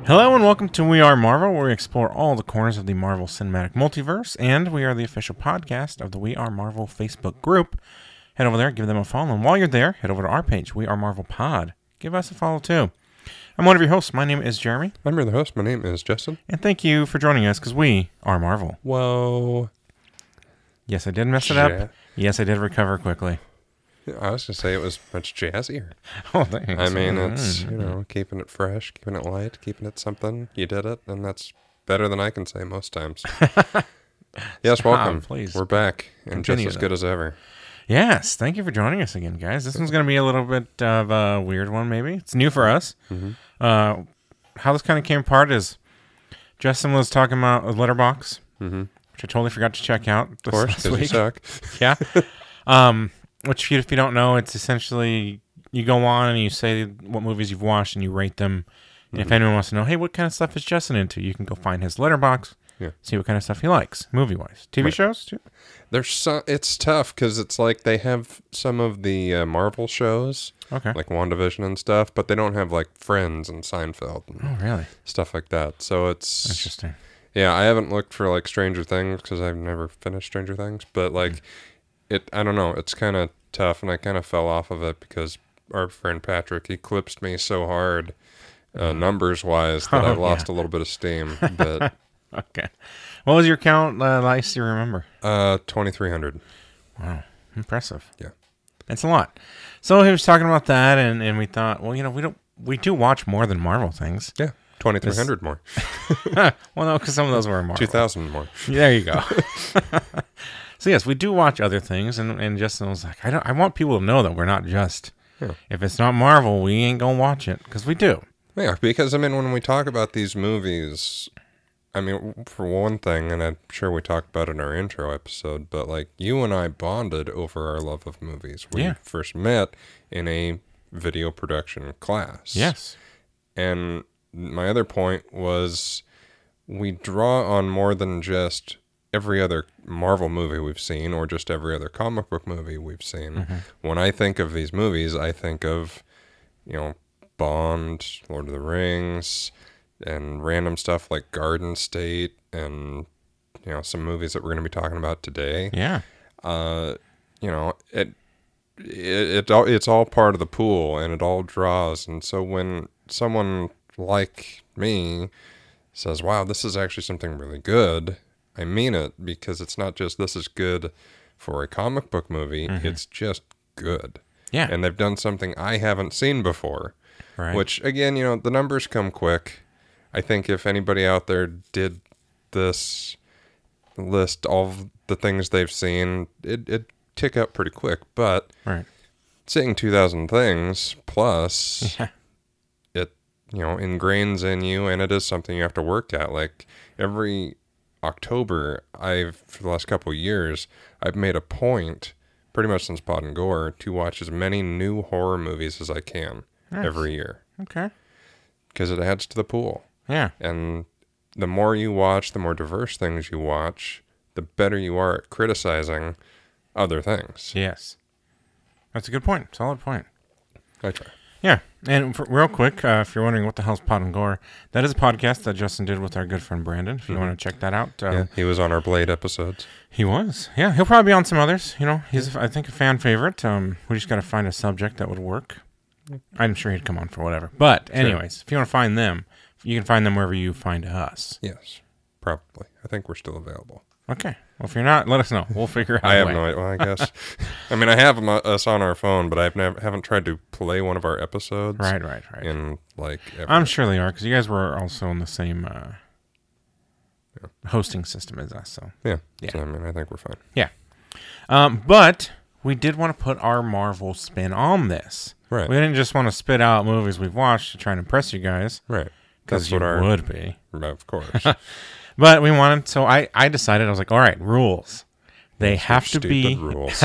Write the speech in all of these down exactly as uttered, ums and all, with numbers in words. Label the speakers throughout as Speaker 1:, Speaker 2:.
Speaker 1: Hello and welcome to We Are Marvel, where we explore all the corners of the Marvel Cinematic Multiverse, and we are the official podcast of the We Are Marvel Facebook group. Head over there, give them a follow, and while you're there, head over to our page, We Are Marvel Pod. Give us a follow too. I'm one of your hosts. My name is Jeremy.
Speaker 2: I'm your host. My name is Justin.
Speaker 1: And thank you for joining us, because we are Marvel.
Speaker 2: Whoa.
Speaker 1: Yes, I did mess it
Speaker 2: Ja-
Speaker 1: up. Yes, I did recover quickly.
Speaker 2: I was going to say it was much jazzier.
Speaker 1: Oh, thanks.
Speaker 2: I mean, it's,
Speaker 1: Mm.
Speaker 2: you know, keeping it fresh, keeping it light, keeping it something. You did it, and that's better than I can say most times. Yes, welcome.
Speaker 1: Stop, please.
Speaker 2: We're back, and
Speaker 1: Continue
Speaker 2: just as
Speaker 1: that.
Speaker 2: good as ever.
Speaker 1: Yes, thank you for joining us again, guys. This one's going to be a little bit of a weird one, maybe. It's new for us.
Speaker 2: Mm-hmm.
Speaker 1: Uh, how this kind of came apart is Justin was talking about a letterbox,
Speaker 2: Mm-hmm.
Speaker 1: which I totally forgot to check out this
Speaker 2: Of course,
Speaker 1: last
Speaker 2: because you
Speaker 1: week.
Speaker 2: suck.
Speaker 1: Yeah. um, which, if you don't know, it's essentially you go on and you say what movies you've watched and you rate them. And if
Speaker 2: Mhm.
Speaker 1: anyone wants to know, hey, what kind of stuff is Justin into? You can go find his letterbox,
Speaker 2: Yeah.
Speaker 1: see what kind of stuff he likes, movie-wise. T V
Speaker 2: Right.
Speaker 1: shows, too?
Speaker 2: There's some, it's tough because it's like they have some of the uh, Marvel shows,
Speaker 1: Okay.
Speaker 2: like WandaVision and stuff, but they don't have like Friends and Seinfeld and
Speaker 1: Oh, really?
Speaker 2: stuff like that. So it's
Speaker 1: Interesting.
Speaker 2: Yeah, I haven't looked for like Stranger Things because I've never finished Stranger Things, but like it, I don't know, it's kind of tough, and I kind of fell off of it because our friend Patrick eclipsed me so hard, uh, numbers wise, that
Speaker 1: Oh,
Speaker 2: I lost
Speaker 1: yeah.
Speaker 2: a little bit of steam. But
Speaker 1: Okay. What was your count uh, last you remember?
Speaker 2: uh, twenty-three hundred.
Speaker 1: Wow. Impressive.
Speaker 2: Yeah.
Speaker 1: It's a lot. So he was talking about that, and, and we thought, well, you know, we don't we do watch more than Marvel things.
Speaker 2: Yeah, twenty-three hundred more,
Speaker 1: Well, no, because some of those were Marvel.
Speaker 2: two thousand more.
Speaker 1: There you go. So yes, we do watch other things, and, and Justin was like, I don't. I want people to know that we're not just.
Speaker 2: Yeah.
Speaker 1: If it's not Marvel, we ain't gonna watch it, because we do.
Speaker 2: Yeah, because I mean, when we talk about these movies, I mean, for one thing, and I'm sure we talked about it in our intro episode, but like you and I bonded over our love of movies. We
Speaker 1: Yeah.
Speaker 2: first met in a video production class.
Speaker 1: Yes.
Speaker 2: And my other point was we draw on more than just every other Marvel movie we've seen or just every other comic book movie we've seen.
Speaker 1: Mm-hmm.
Speaker 2: When I think of these movies, I think of, you know, Bond, Lord of the Rings, and random stuff like Garden State and, you know, some movies that we're going to be talking about today.
Speaker 1: Yeah.
Speaker 2: Uh, you know, it, it, it all, it's all part of the pool and it all draws. And so when someone like me says, wow, this is actually something really good, I mean it, because it's not just this is good for a comic book movie,
Speaker 1: Mm-hmm.
Speaker 2: it's just good.
Speaker 1: Yeah.
Speaker 2: And they've done something I haven't seen before,
Speaker 1: Right.
Speaker 2: which again, you know, the numbers come quick. I think if anybody out there did this list all of the things they've seen, it, it'd tick up pretty quick. But
Speaker 1: Right.
Speaker 2: seeing two thousand things plus,
Speaker 1: Yeah.
Speaker 2: it, you know, ingrains in you, and it is something you have to work at. Like every October, I've, for the last couple of years, I've made a point, pretty much since Pod and Gore, to watch as many new horror movies as I can
Speaker 1: Nice.
Speaker 2: every year.
Speaker 1: Okay.
Speaker 2: Because it adds to the pool.
Speaker 1: Yeah.
Speaker 2: And the more you watch, the more diverse things you watch, the better you are at criticizing other things.
Speaker 1: Yes. That's a good point. Solid point.
Speaker 2: I try.
Speaker 1: Yeah, and for, real quick, uh, if you're wondering what the hell's Pod and Gore, that is a podcast that Justin did with our good friend Brandon. If you want to check that out, uh,
Speaker 2: Yeah, he was on our Blade episodes.
Speaker 1: he was. Yeah, he'll probably be on some others. You know, he's I think a fan favorite. Um, we just got to find a subject that would work. I'm sure he'd come on for whatever. But anyways, if you want to find them, you can find them wherever you find us.
Speaker 2: Yes, probably. I think we're still available.
Speaker 1: Okay. Well, if you're not, let us know. We'll figure out.
Speaker 2: I
Speaker 1: a
Speaker 2: have
Speaker 1: way.
Speaker 2: no idea. Well, I guess. I mean, I have them, uh, us on our phone, but I've never haven't tried to play one of our episodes.
Speaker 1: Right, right, right.
Speaker 2: In like, ever.
Speaker 1: I'm sure they are because you guys were also in the same uh, hosting system as us. So.
Speaker 2: yeah.
Speaker 1: Yeah.
Speaker 2: So, I mean, I think we're fine.
Speaker 1: Yeah. Um, but we did want to put our Marvel spin on this.
Speaker 2: Right.
Speaker 1: We didn't just want to spit out movies we've watched to try and impress you guys.
Speaker 2: Right.
Speaker 1: Because
Speaker 2: That's
Speaker 1: you
Speaker 2: what our.
Speaker 1: would be.
Speaker 2: Of course.
Speaker 1: But we wanted, so I, I decided, I was like, all right, rules. They have to
Speaker 2: Stupid
Speaker 1: be.
Speaker 2: rules.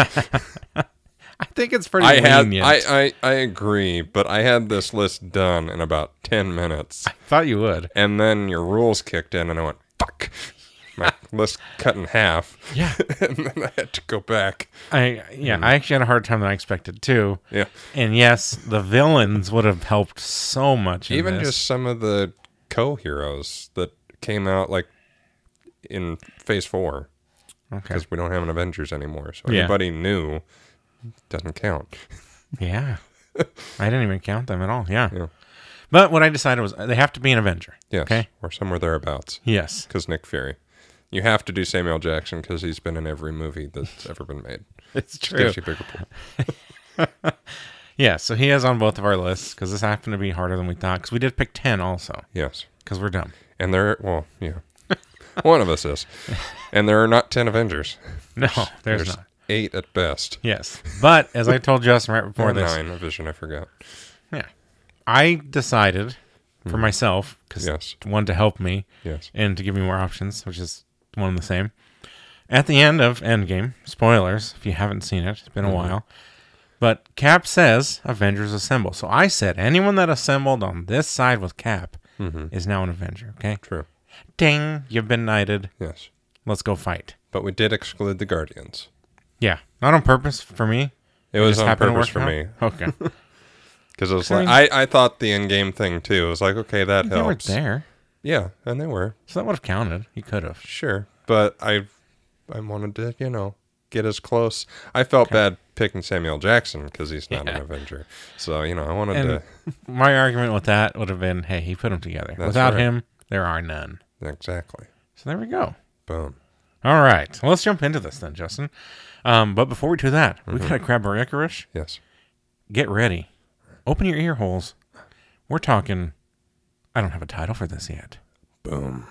Speaker 1: I think it's pretty
Speaker 2: I had,
Speaker 1: lenient.
Speaker 2: I, I, I agree, but I had this list done in about ten minutes,
Speaker 1: thought you would.
Speaker 2: and then your rules kicked in, and I went, fuck. My list cut in half,
Speaker 1: Yeah.
Speaker 2: and then I had to go back.
Speaker 1: I yeah, I actually had a hard time than I expected too.
Speaker 2: Yeah.
Speaker 1: And yes, the villains would have helped so much. In
Speaker 2: Even
Speaker 1: this.
Speaker 2: just some of the co-heroes that came out like in Phase Four.
Speaker 1: Okay.
Speaker 2: Because we don't have an Avengers anymore, so
Speaker 1: Yeah.
Speaker 2: anybody new doesn't count.
Speaker 1: Yeah. I didn't even count them at all. Yeah.
Speaker 2: Yeah.
Speaker 1: But what I decided was they have to be an Avenger.
Speaker 2: Yes,
Speaker 1: Okay.
Speaker 2: or somewhere thereabouts.
Speaker 1: Yes.
Speaker 2: Because Nick Fury. You have to do Samuel Jackson because he's been in every movie that's ever been made.
Speaker 1: It's
Speaker 2: Just
Speaker 1: true.
Speaker 2: gives you a bigger pool.
Speaker 1: Yeah. So he is on both of our lists because this happened to be harder than we thought because we did pick ten also
Speaker 2: Yes.
Speaker 1: because we're dumb.
Speaker 2: And there, well, yeah. One of us is. And there are not ten Avengers.
Speaker 1: No, there's, not.
Speaker 2: Eight at best.
Speaker 1: Yes. But as I told Justin right before
Speaker 2: Or
Speaker 1: this,
Speaker 2: nine, a vision I forgot.
Speaker 1: yeah, I decided for myself because
Speaker 2: Yes.
Speaker 1: one to help me
Speaker 2: Yes.
Speaker 1: and to give me more options, which is one and the same. At the end of Endgame, spoilers if you haven't seen it, it's been a
Speaker 2: Mhm.
Speaker 1: while. But Cap says Avengers assemble. So I said anyone that assembled on this side with Cap
Speaker 2: Mm-hmm.
Speaker 1: is now an Avenger. Okay,
Speaker 2: True.
Speaker 1: ding, you've been knighted.
Speaker 2: Yes.
Speaker 1: Let's go fight.
Speaker 2: But we did exclude the Guardians.
Speaker 1: Yeah, not on purpose for me.
Speaker 2: It was
Speaker 1: just
Speaker 2: on
Speaker 1: happened to
Speaker 2: purpose
Speaker 1: work
Speaker 2: for
Speaker 1: out?
Speaker 2: me.
Speaker 1: Okay,
Speaker 2: Because it was
Speaker 1: I
Speaker 2: like,
Speaker 1: mean-
Speaker 2: I, I thought the in-game thing too. It was like, okay, that
Speaker 1: they were
Speaker 2: helps.
Speaker 1: there,
Speaker 2: Yeah, and they were.
Speaker 1: so that would have counted. You could have.
Speaker 2: Sure. But I I wanted to, you know, get as close. I felt
Speaker 1: Okay.
Speaker 2: bad picking Samuel Jackson because he's not
Speaker 1: Yeah.
Speaker 2: an Avenger. So, you know, I wanted
Speaker 1: And
Speaker 2: to.
Speaker 1: my argument with that would have been, hey, he put them together.
Speaker 2: That's
Speaker 1: Without
Speaker 2: right.
Speaker 1: him, there are none.
Speaker 2: Exactly.
Speaker 1: So there we go.
Speaker 2: Boom.
Speaker 1: All right. Well, let's jump into this then, Justin. Um, but before we do that, we got to grab our Icarus.
Speaker 2: Yes.
Speaker 1: Get ready. Open your ear holes. We're talking. I don't have a title for this yet.
Speaker 2: Boom.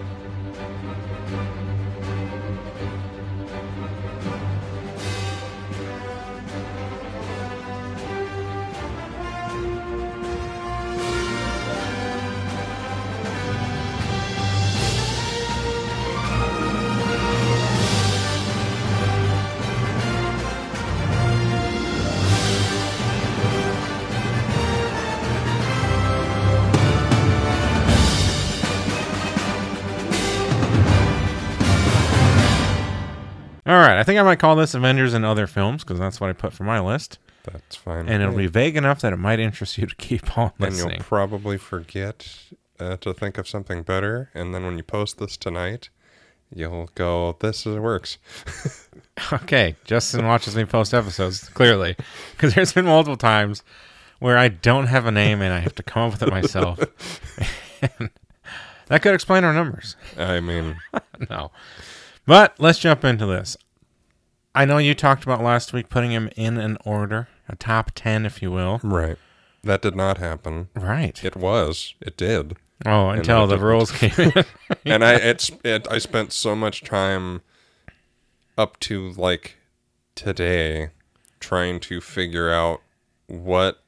Speaker 1: All right. I think I might call this Avengers and Other Films because that's what I put for my list.
Speaker 2: That's fine.
Speaker 1: And it'll
Speaker 2: with
Speaker 1: be
Speaker 2: me.
Speaker 1: vague enough that it might interest you to keep on
Speaker 2: And
Speaker 1: listening.
Speaker 2: you'll probably forget uh, to think of something better. And then when you post this tonight, you'll go, this is, works.
Speaker 1: Okay, Justin watches me post episodes, clearly. Because there's been multiple times where I don't have a name and I have to come up with it myself. And that could explain our numbers.
Speaker 2: I mean,
Speaker 1: No. But let's jump into this. I know you talked about last week putting him in an order, a top ten, if you will.
Speaker 2: right. That did not happen.
Speaker 1: Right.
Speaker 2: It was. It did.
Speaker 1: Oh, until
Speaker 2: it
Speaker 1: the
Speaker 2: didn't.
Speaker 1: rules came in.
Speaker 2: and I it's it, I spent so much time up to like today trying to figure out what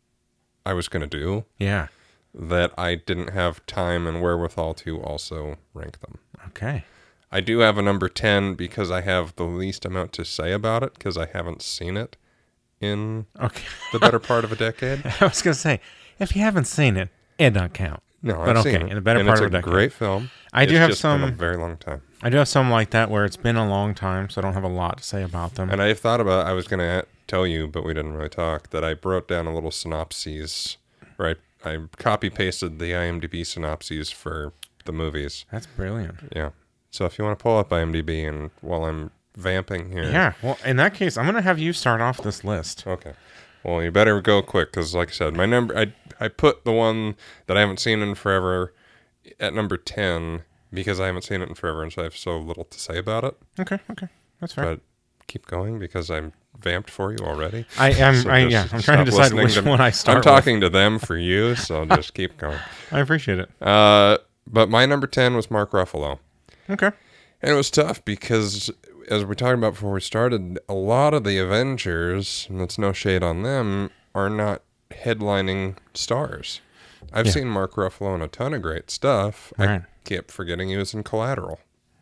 Speaker 2: I was going to do
Speaker 1: Yeah.
Speaker 2: that I didn't have time and wherewithal to also rank them.
Speaker 1: Okay.
Speaker 2: I do have a number ten because I have the least amount to say about it because I haven't seen it in
Speaker 1: Okay.
Speaker 2: the better part of a decade.
Speaker 1: I was going to say, if you haven't seen it, it don't count.
Speaker 2: No,
Speaker 1: But
Speaker 2: I've
Speaker 1: okay,
Speaker 2: seen it.
Speaker 1: in the better
Speaker 2: and
Speaker 1: part
Speaker 2: it's
Speaker 1: of a decade.
Speaker 2: great film.
Speaker 1: I do
Speaker 2: It's
Speaker 1: have
Speaker 2: just been
Speaker 1: some-
Speaker 2: a very long time.
Speaker 1: I do have some like that where it's been a long time, so I don't have a lot to say about them.
Speaker 2: And I thought about, I was going to tell you, but we didn't really talk, that I wrote down a little synopses, right? I copy pasted the IMDb synopses for the movies.
Speaker 1: That's brilliant.
Speaker 2: Yeah. So if you want to pull up IMDb and while I'm vamping here.
Speaker 1: Yeah. Well, in that case, I'm going to have you start off this list.
Speaker 2: Okay. Well, you better go quick because, like I said, my number, I, I put the one that I haven't seen in forever at number ten because I haven't seen it in forever and so I have so little to say about it.
Speaker 1: Okay. Okay. That's fair.
Speaker 2: But keep going because I'm vamped for you already.
Speaker 1: I am.
Speaker 2: So
Speaker 1: I,
Speaker 2: just
Speaker 1: yeah. I'm trying to
Speaker 2: stop
Speaker 1: decide
Speaker 2: listening
Speaker 1: which
Speaker 2: to me.
Speaker 1: one I start.
Speaker 2: I'm talking to them for you, so just keep going.
Speaker 1: with. I appreciate it.
Speaker 2: Uh, but my number ten was Mark Ruffalo.
Speaker 1: Okay.
Speaker 2: And it was tough because, as we talked about before we started, a lot of the Avengers, and it's no shade on them, are not headlining stars. I've
Speaker 1: Yeah.
Speaker 2: seen Mark Ruffalo in a ton of great stuff.
Speaker 1: Right.
Speaker 2: I kept forgetting he was in Collateral.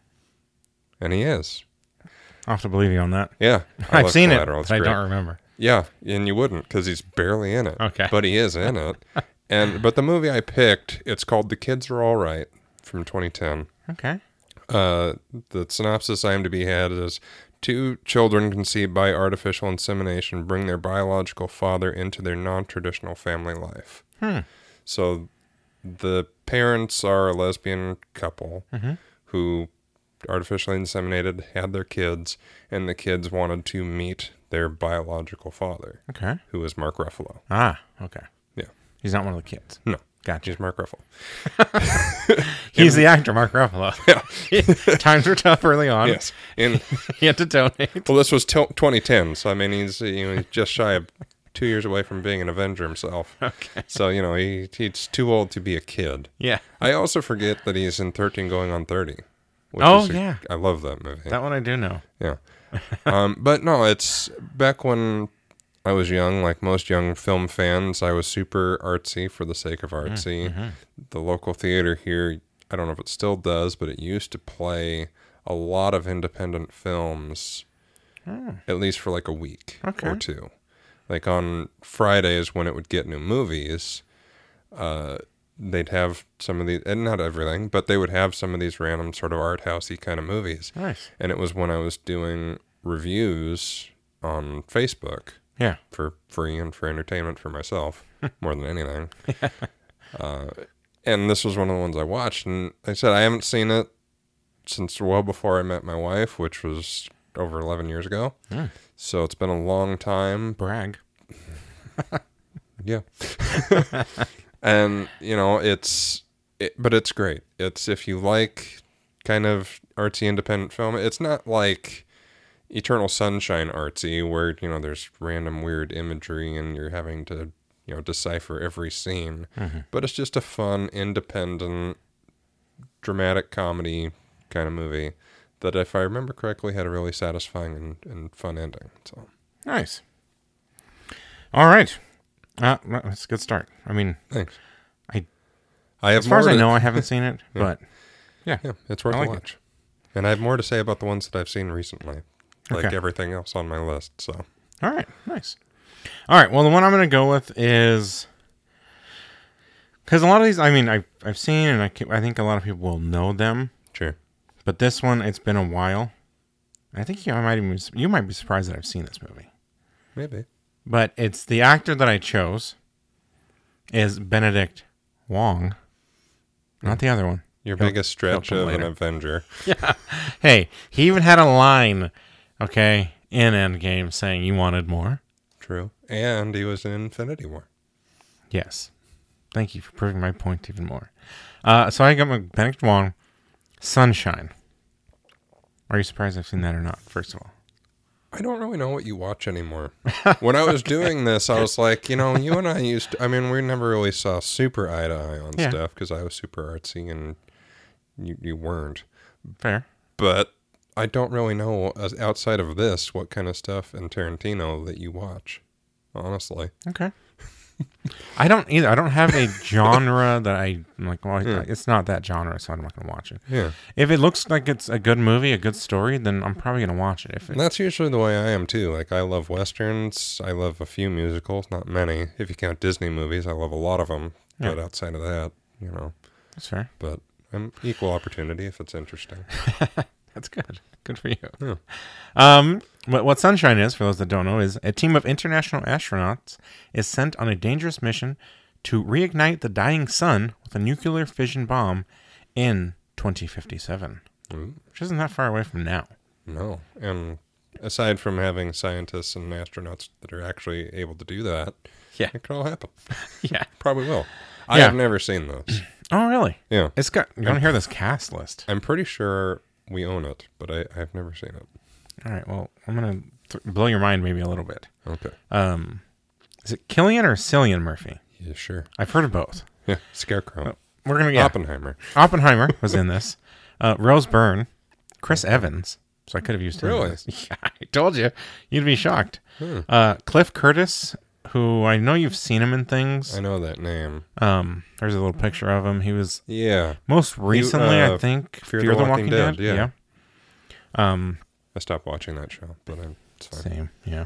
Speaker 2: And he is.
Speaker 1: I'll have to believe you on that.
Speaker 2: Yeah. I
Speaker 1: I've
Speaker 2: love
Speaker 1: seen it,
Speaker 2: Collateral.
Speaker 1: but
Speaker 2: It's
Speaker 1: I
Speaker 2: great.
Speaker 1: don't remember.
Speaker 2: Yeah, and you wouldn't because he's barely in it.
Speaker 1: Okay.
Speaker 2: But he is in it. And but the movie I picked, it's called The Kids Are All Right from twenty ten.
Speaker 1: Okay.
Speaker 2: Uh, the synopsis IMDb had is two children conceived by artificial insemination bring their biological father into their non-traditional family life.
Speaker 1: Hmm.
Speaker 2: So the parents are a lesbian couple
Speaker 1: Mhm.
Speaker 2: who artificially inseminated, had their kids, and the kids wanted to meet their biological father,
Speaker 1: Okay.
Speaker 2: who is Mark Ruffalo.
Speaker 1: Ah, okay.
Speaker 2: Yeah.
Speaker 1: He's not one of the kids.
Speaker 2: No,
Speaker 1: Gotcha.
Speaker 2: he's Mark Ruffalo.
Speaker 1: He's the actor, Mark Ruffalo.
Speaker 2: Yeah.
Speaker 1: Times were tough early on.
Speaker 2: Yes. And
Speaker 1: He had to donate.
Speaker 2: well, this was t- twenty ten, so I mean, he's you know he's just shy of two years away from being an Avenger himself.
Speaker 1: Okay.
Speaker 2: So you know he he's too old to be a kid.
Speaker 1: Yeah.
Speaker 2: I also forget that he's in thirteen going on thirty. Which
Speaker 1: Oh,
Speaker 2: is a-
Speaker 1: yeah.
Speaker 2: I love that movie.
Speaker 1: That one I do know.
Speaker 2: Yeah. um, but no, it's back when I was young, like most young film fans, I was super artsy for the sake of artsy.
Speaker 1: Mm-hmm.
Speaker 2: The local theater here, I don't know if it still does, but it used to play a lot of independent films,
Speaker 1: Oh.
Speaker 2: at least for like a week
Speaker 1: Okay.
Speaker 2: or two. Like on Fridays when it would get new movies, uh, they'd have some of these, and not everything, but they would have some of these random sort of art housey kind of movies.
Speaker 1: Nice.
Speaker 2: And it was when I was doing reviews on Facebook
Speaker 1: Yeah.
Speaker 2: for free and for entertainment for myself, more than anything. uh, and this was one of the ones I watched. And I said, I haven't seen it since well before I met my wife, which was over eleven years ago.
Speaker 1: Mm.
Speaker 2: So it's been a long time.
Speaker 1: Brag.
Speaker 2: Yeah. And, you know, it's, it, but it's great. It's, if you like kind of artsy independent film, it's not like Eternal Sunshine artsy where, you know, there's random weird imagery and you're having to, you know, decipher every scene.
Speaker 1: Mm-hmm.
Speaker 2: But it's just a fun, independent, dramatic comedy kind of movie that, if I remember correctly, had a really satisfying and, and fun ending. So
Speaker 1: Nice. All right. Uh, well, that's a good start. I mean,
Speaker 2: thanks.
Speaker 1: I-
Speaker 2: I have
Speaker 1: as far as
Speaker 2: more
Speaker 1: I
Speaker 2: to-
Speaker 1: know, I haven't seen it,
Speaker 2: Yeah.
Speaker 1: but
Speaker 2: Yeah, it's worth
Speaker 1: I like
Speaker 2: a
Speaker 1: it.
Speaker 2: watch. And I have more to say about the ones that I've seen recently, like
Speaker 1: Okay.
Speaker 2: everything else on my list. So
Speaker 1: all right. Nice. All right. Well, the one I'm going to go with is because a lot of these, I mean, I've, I've seen and I, can, I think a lot of people will know them,
Speaker 2: sure.
Speaker 1: but this one, it's been a while. I think you I might even, you might be surprised that I've seen this movie.
Speaker 2: Maybe.
Speaker 1: But it's the actor that I chose is Benedict Wong, not the other one.
Speaker 2: Your
Speaker 1: He'll-
Speaker 2: biggest stretch
Speaker 1: he'll
Speaker 2: of
Speaker 1: come
Speaker 2: an
Speaker 1: later.
Speaker 2: Avenger.
Speaker 1: Yeah. Hey, he even had a line, okay, in Endgame saying you wanted more.
Speaker 2: True. And he was in Infinity War.
Speaker 1: Yes. Thank you for proving my point even more. Uh, so I got my Benedict Wong, Sunshine. Are you surprised I've seen that or not, first of all?
Speaker 2: I don't really know what you watch anymore. When I was doing this, I was like, you know, you and I used to, I mean, we never really saw super eye to eye on
Speaker 1: Yeah.
Speaker 2: stuff because I was super artsy and you, you weren't.
Speaker 1: Fair.
Speaker 2: But I don't really know, as outside of this, what kind of stuff in Tarantino that you watch, honestly.
Speaker 1: Okay. I don't either. I don't have a genre that I, I'm like, well,
Speaker 2: Yeah.
Speaker 1: it's not that genre, so I'm not going to watch it.
Speaker 2: Yeah.
Speaker 1: If it looks like it's a good movie, a good story, then I'm probably going to watch it. If it,
Speaker 2: And that's usually the way I am too. Like, I love westerns. I love a few musicals, not many. If you count Disney movies, I love a lot of them.
Speaker 1: Yeah.
Speaker 2: But outside of that, you know,
Speaker 1: That's fair.
Speaker 2: but I'm equal opportunity if it's interesting.
Speaker 1: That's good. Good for you.
Speaker 2: Yeah.
Speaker 1: Um, what, what Sunshine is, for those that don't know, is a team of international astronauts is sent on a dangerous mission to reignite the dying sun with a nuclear fission bomb in twenty fifty-seven,
Speaker 2: Ooh,
Speaker 1: which isn't that far away from now.
Speaker 2: no. And aside from having scientists and astronauts that are actually able to do that,
Speaker 1: Yeah.
Speaker 2: it could all happen.
Speaker 1: Yeah.
Speaker 2: Probably will. I
Speaker 1: Yeah.
Speaker 2: have never seen this.
Speaker 1: Oh, really?
Speaker 2: Yeah.
Speaker 1: It's got. You want to hear this cast list?
Speaker 2: I'm pretty sure we own it, but I, I've never seen it.
Speaker 1: All right. Well, I'm gonna th- blow your mind maybe a little bit.
Speaker 2: Okay.
Speaker 1: Um, is it Killian or Cillian Murphy?
Speaker 2: Yeah, sure.
Speaker 1: I've heard of both.
Speaker 2: Yeah. Scarecrow.
Speaker 1: We're gonna yeah.
Speaker 2: Oppenheimer.
Speaker 1: Oppenheimer was in this. Uh, Rose Byrne, Chris Evans. So I could have used him. in
Speaker 2: Really?
Speaker 1: this. Yeah, I told you. You'd be shocked.
Speaker 2: Hmm.
Speaker 1: Uh, Cliff Curtis, who I know you've seen him in things.
Speaker 2: I know that name.
Speaker 1: Um, there's a little picture of him. He was
Speaker 2: Yeah.
Speaker 1: most recently,
Speaker 2: uh,
Speaker 1: I think, Fear, the, Walking, Dead.
Speaker 2: yeah.
Speaker 1: yeah. Um,
Speaker 2: I stopped watching that show, but I, it's fine.
Speaker 1: same. Yeah.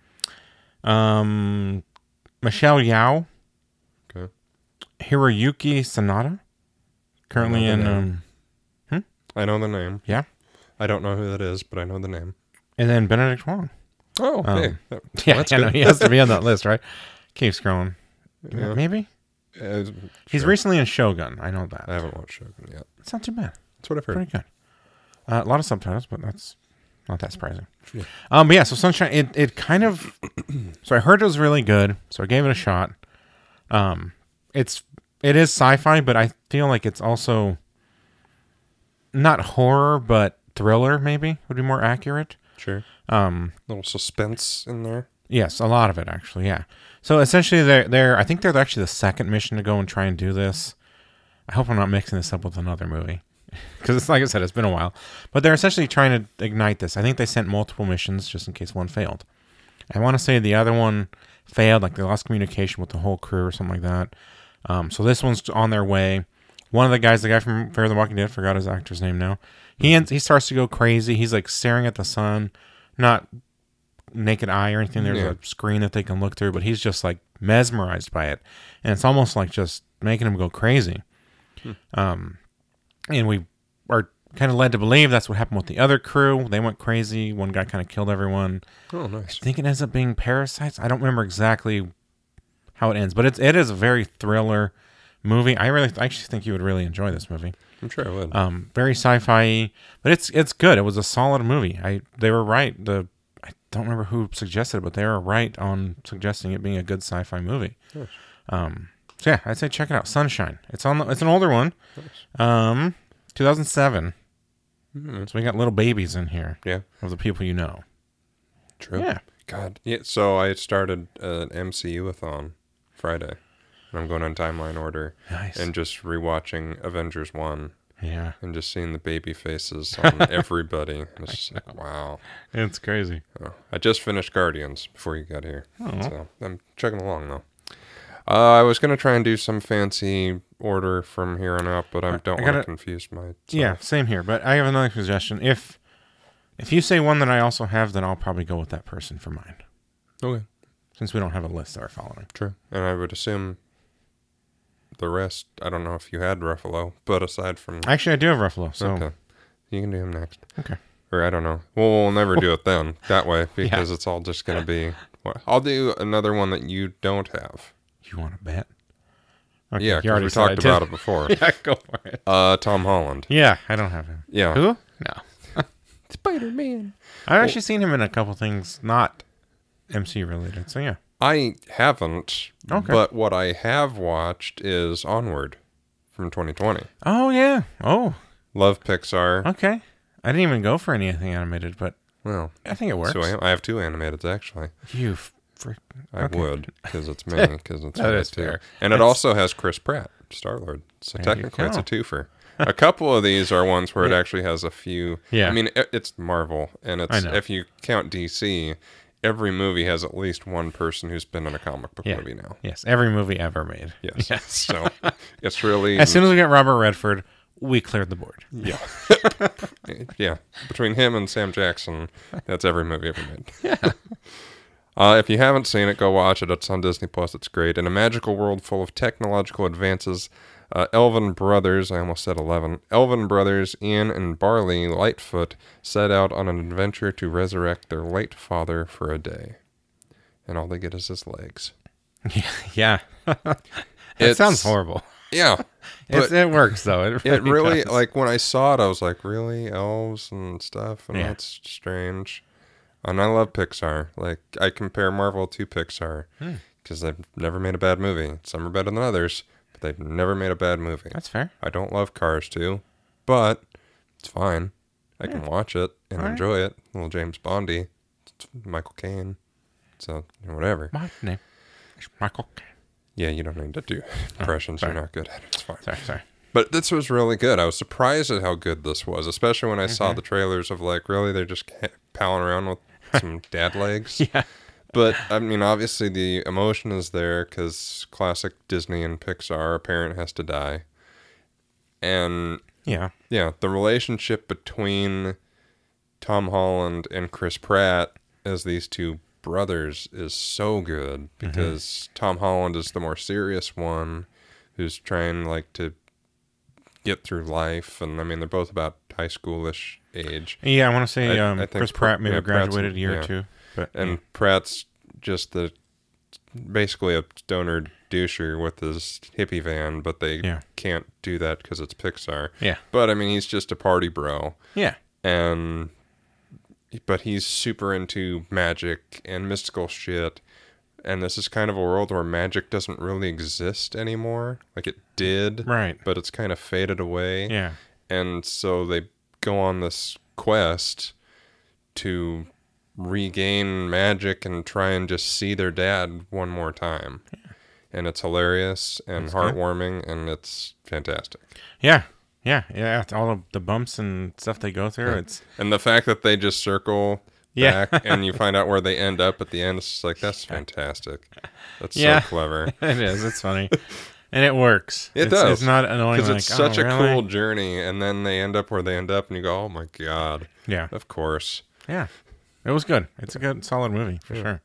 Speaker 1: Um, Michelle Yao,
Speaker 2: Okay.
Speaker 1: Hiroyuki Sanada, currently
Speaker 2: I
Speaker 1: in
Speaker 2: know the
Speaker 1: um,
Speaker 2: I know the name.
Speaker 1: yeah,
Speaker 2: I don't know who that is, but I know the name.
Speaker 1: and then Benedict Wong.
Speaker 2: Oh,
Speaker 1: Um,
Speaker 2: hey. That-
Speaker 1: Yeah,
Speaker 2: that's
Speaker 1: I know
Speaker 2: good.
Speaker 1: he has to be on that list, right? Keep scrolling.
Speaker 2: Yeah.
Speaker 1: Maybe
Speaker 2: Uh,
Speaker 1: He's
Speaker 2: sure.
Speaker 1: recently in Shogun. I know that.
Speaker 2: I haven't watched Shogun yet.
Speaker 1: It's not too bad.
Speaker 2: That's what I've heard.
Speaker 1: Pretty good. Uh, a lot of subtitles, but that's not that surprising.
Speaker 2: Yeah.
Speaker 1: Um, but yeah, so Sunshine, it, it kind of, so I heard it was really good, so I gave it a shot. Um, it's, it is sci-fi, but I feel like it's also not horror, but thriller maybe would be more accurate.
Speaker 2: Sure.
Speaker 1: Um,
Speaker 2: little suspense in there.
Speaker 1: Yes, a lot of it actually, yeah. So essentially they're, they're, I think they're actually the second mission to go and try and do this. I hope I'm not mixing this up with another movie. Because it's like I said, it's been a while. But they're essentially trying to ignite this. I think they sent multiple missions just in case one failed. I want to say the other one failed, like they lost communication with the whole crew or something like that. Um, so this one's on their way. One of the guys, the guy from Fear the Walking Dead, forgot his actor's name now. He ends, he starts to go crazy. He's like staring at the sun, not naked eye or anything. There's
Speaker 2: Yeah.
Speaker 1: a screen that they can look through, but he's just like mesmerized by it, and it's almost like just making him go crazy. Hmm. Um, and we are kind of led to believe that's what happened with the other crew. They went crazy. One guy kind of killed everyone.
Speaker 2: Oh, nice.
Speaker 1: I think it ends up being parasites. I don't remember exactly how it ends, but it's it is a very thriller movie. I really, I actually think you would really enjoy this movie.
Speaker 2: I'm sure I would.
Speaker 1: Um, very sci-fi, but it's it's good. It was a solid movie. I they were right. The I don't remember who suggested it, but they were right on suggesting it being a good sci-fi movie.
Speaker 2: Nice.
Speaker 1: Um, so yeah, I'd say check it out. Sunshine. It's on. The, it's an older one.
Speaker 2: Nice.
Speaker 1: Um, two thousand seven.
Speaker 2: Mm-hmm.
Speaker 1: So we got little babies in here.
Speaker 2: Yeah.
Speaker 1: Of the people you know.
Speaker 2: True.
Speaker 1: Yeah.
Speaker 2: God. Yeah. So I started an M C U-a-thon Friday. And I'm going on timeline order.
Speaker 1: Nice.
Speaker 2: And just rewatching Avengers one.
Speaker 1: Yeah.
Speaker 2: And just seeing the baby faces on everybody. And it's just like, wow.
Speaker 1: It's crazy.
Speaker 2: Oh, I just finished Guardians before you got here.
Speaker 1: Oh.
Speaker 2: So I'm chugging along, though. Uh, I was going to try and do some fancy order from here on out, but I don't
Speaker 1: I
Speaker 2: want
Speaker 1: gotta-
Speaker 2: to confuse myself.
Speaker 1: Yeah, same here. But I have another suggestion. If if you say one that I also have, then I'll probably go with that person for mine.
Speaker 2: Okay.
Speaker 1: Since we don't have a list that we're following.
Speaker 2: True. And I would assume the rest, I don't know if you had Ruffalo, but aside from...
Speaker 1: Actually, I do have Ruffalo, so
Speaker 2: Okay. You can do him next.
Speaker 1: okay.
Speaker 2: Or I don't know. Well, we'll never do it then, that way, because it's all just going to be... What? I'll do another one that you don't have.
Speaker 1: You want to bet? Okay,
Speaker 2: Yeah,
Speaker 1: you
Speaker 2: because
Speaker 1: already
Speaker 2: we
Speaker 1: said
Speaker 2: talked
Speaker 1: I
Speaker 2: about
Speaker 1: did.
Speaker 2: it before.
Speaker 1: Yeah, go for it.
Speaker 2: Uh, Tom Holland.
Speaker 1: Yeah, I don't have him.
Speaker 2: Yeah.
Speaker 1: Who? No.
Speaker 2: Spider-Man.
Speaker 1: I've actually seen him in a couple things not M C U related, so yeah.
Speaker 2: I haven't,
Speaker 1: Okay.
Speaker 2: but what I have watched is Onward from twenty twenty.
Speaker 1: Oh, yeah. Oh,
Speaker 2: Love Pixar.
Speaker 1: okay. I didn't even go for anything animated, but
Speaker 2: Well,
Speaker 1: I think it works.
Speaker 2: so I, I have two animateds, actually.
Speaker 1: You freak.
Speaker 2: I
Speaker 1: Okay.
Speaker 2: would, because it's me, because it's
Speaker 1: That
Speaker 2: me
Speaker 1: is
Speaker 2: too.
Speaker 1: fair.
Speaker 2: And it
Speaker 1: It's-
Speaker 2: also has Chris Pratt, Star-Lord. So
Speaker 1: There you
Speaker 2: technically it's a
Speaker 1: go.
Speaker 2: twofer. A couple of these are ones where it
Speaker 1: Yeah.
Speaker 2: actually has a few.
Speaker 1: Yeah.
Speaker 2: I mean, it, it's Marvel, and it's
Speaker 1: I know.
Speaker 2: if you count D C, every movie has at least one person who's been in a comic book
Speaker 1: Yeah.
Speaker 2: movie now.
Speaker 1: Yes, every movie ever made.
Speaker 2: Yes.
Speaker 1: Yes.
Speaker 2: So it's really
Speaker 1: As soon as we got Robert Redford, we cleared the board.
Speaker 2: yeah, yeah. Between him and Sam Jackson, that's every movie ever made.
Speaker 1: Yeah.
Speaker 2: Uh, if you haven't seen it, go watch it. It's on Disney Plus. It's great. In a magical world full of technological advances, uh, Elven brothers, I almost said eleven, Elven brothers Ian and Barley Lightfoot set out on an adventure to resurrect their late father for a day. And all they get is his legs.
Speaker 1: Yeah. That
Speaker 2: It's-
Speaker 1: sounds horrible.
Speaker 2: Yeah.
Speaker 1: It's,
Speaker 2: But
Speaker 1: it works, though. It really,
Speaker 2: it really,
Speaker 1: does.
Speaker 2: like, when I saw it, I was like, really? Elves and stuff? And
Speaker 1: Yeah.
Speaker 2: that's strange. And I love Pixar. Like, I compare Marvel to Pixar
Speaker 1: Hmm.
Speaker 2: because they've never made a bad movie. Some are better than others, but they've never made a bad movie.
Speaker 1: That's fair.
Speaker 2: I don't love Cars too, but it's fine. I can watch it and
Speaker 1: All right.
Speaker 2: enjoy it. Little James Bondy, it's Michael Caine, so you know, whatever.
Speaker 1: My name is Michael.
Speaker 2: Yeah, you don't need to do impressions. You're
Speaker 1: sorry.
Speaker 2: not good at it. It's fine.
Speaker 1: Sorry, sorry.
Speaker 2: But this was really good. I was surprised at how good this was, especially when I
Speaker 1: Mm-hmm.
Speaker 2: saw the trailers of like, really, they're just ca- palling around with some dad legs.
Speaker 1: Yeah.
Speaker 2: But I mean, obviously the emotion is there because classic Disney and Pixar, a parent has to die, and
Speaker 1: Yeah.
Speaker 2: yeah, the relationship between Tom Holland and Chris Pratt as these two brothers is so good because Tom Holland is the more serious one who's trying like to get through life, and I mean they're both about high schoolish age,
Speaker 1: Yeah, I want to say
Speaker 2: I-
Speaker 1: um,
Speaker 2: I think
Speaker 1: Chris
Speaker 2: Pr-
Speaker 1: Pratt maybe
Speaker 2: yeah, Pratt's-
Speaker 1: graduated a year
Speaker 2: yeah.
Speaker 1: or two. But
Speaker 2: and
Speaker 1: yeah.
Speaker 2: Pratt's just the basically a stoner doucher with his hippie van, but they
Speaker 1: Yeah.
Speaker 2: can't do that because it's Pixar.
Speaker 1: Yeah.
Speaker 2: But I mean, he's just a party bro,
Speaker 1: Yeah.
Speaker 2: and but he's super into magic and mystical shit. And this is kind of a world where magic doesn't really exist anymore. Like it did,
Speaker 1: Right.
Speaker 2: but it's kind of faded away.
Speaker 1: Yeah.
Speaker 2: And so they go on this quest to regain magic and try and just see their dad one more time. Yeah. And it's hilarious and
Speaker 1: That's
Speaker 2: heartwarming, and it's fantastic.
Speaker 1: Yeah. Yeah. Yeah. It's all of the bumps and stuff they go through.
Speaker 2: Yeah.
Speaker 1: It's
Speaker 2: And the fact that they just circle
Speaker 1: Yeah.
Speaker 2: back and you find out where they end up at the end, it's just like, that's fantastic. That's
Speaker 1: Yeah.
Speaker 2: so clever.
Speaker 1: it is. It's funny. And it works.
Speaker 2: It
Speaker 1: it's,
Speaker 2: does.
Speaker 1: It's not annoying.
Speaker 2: Because
Speaker 1: Like,
Speaker 2: it's such
Speaker 1: oh,
Speaker 2: a
Speaker 1: really?
Speaker 2: cool journey, and then they end up where they end up, and you go, oh my God.
Speaker 1: Yeah.
Speaker 2: Of course.
Speaker 1: Yeah. It was good. It's a good, solid movie for yeah. sure.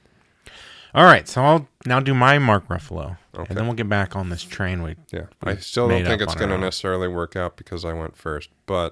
Speaker 1: All right. So I'll now do my Mark Ruffalo.
Speaker 2: Okay.
Speaker 1: And then we'll get back on this train. We
Speaker 2: Yeah. I still don't
Speaker 1: made
Speaker 2: think
Speaker 1: up
Speaker 2: it's
Speaker 1: on
Speaker 2: going
Speaker 1: our
Speaker 2: to
Speaker 1: own.
Speaker 2: necessarily work out because I went first, but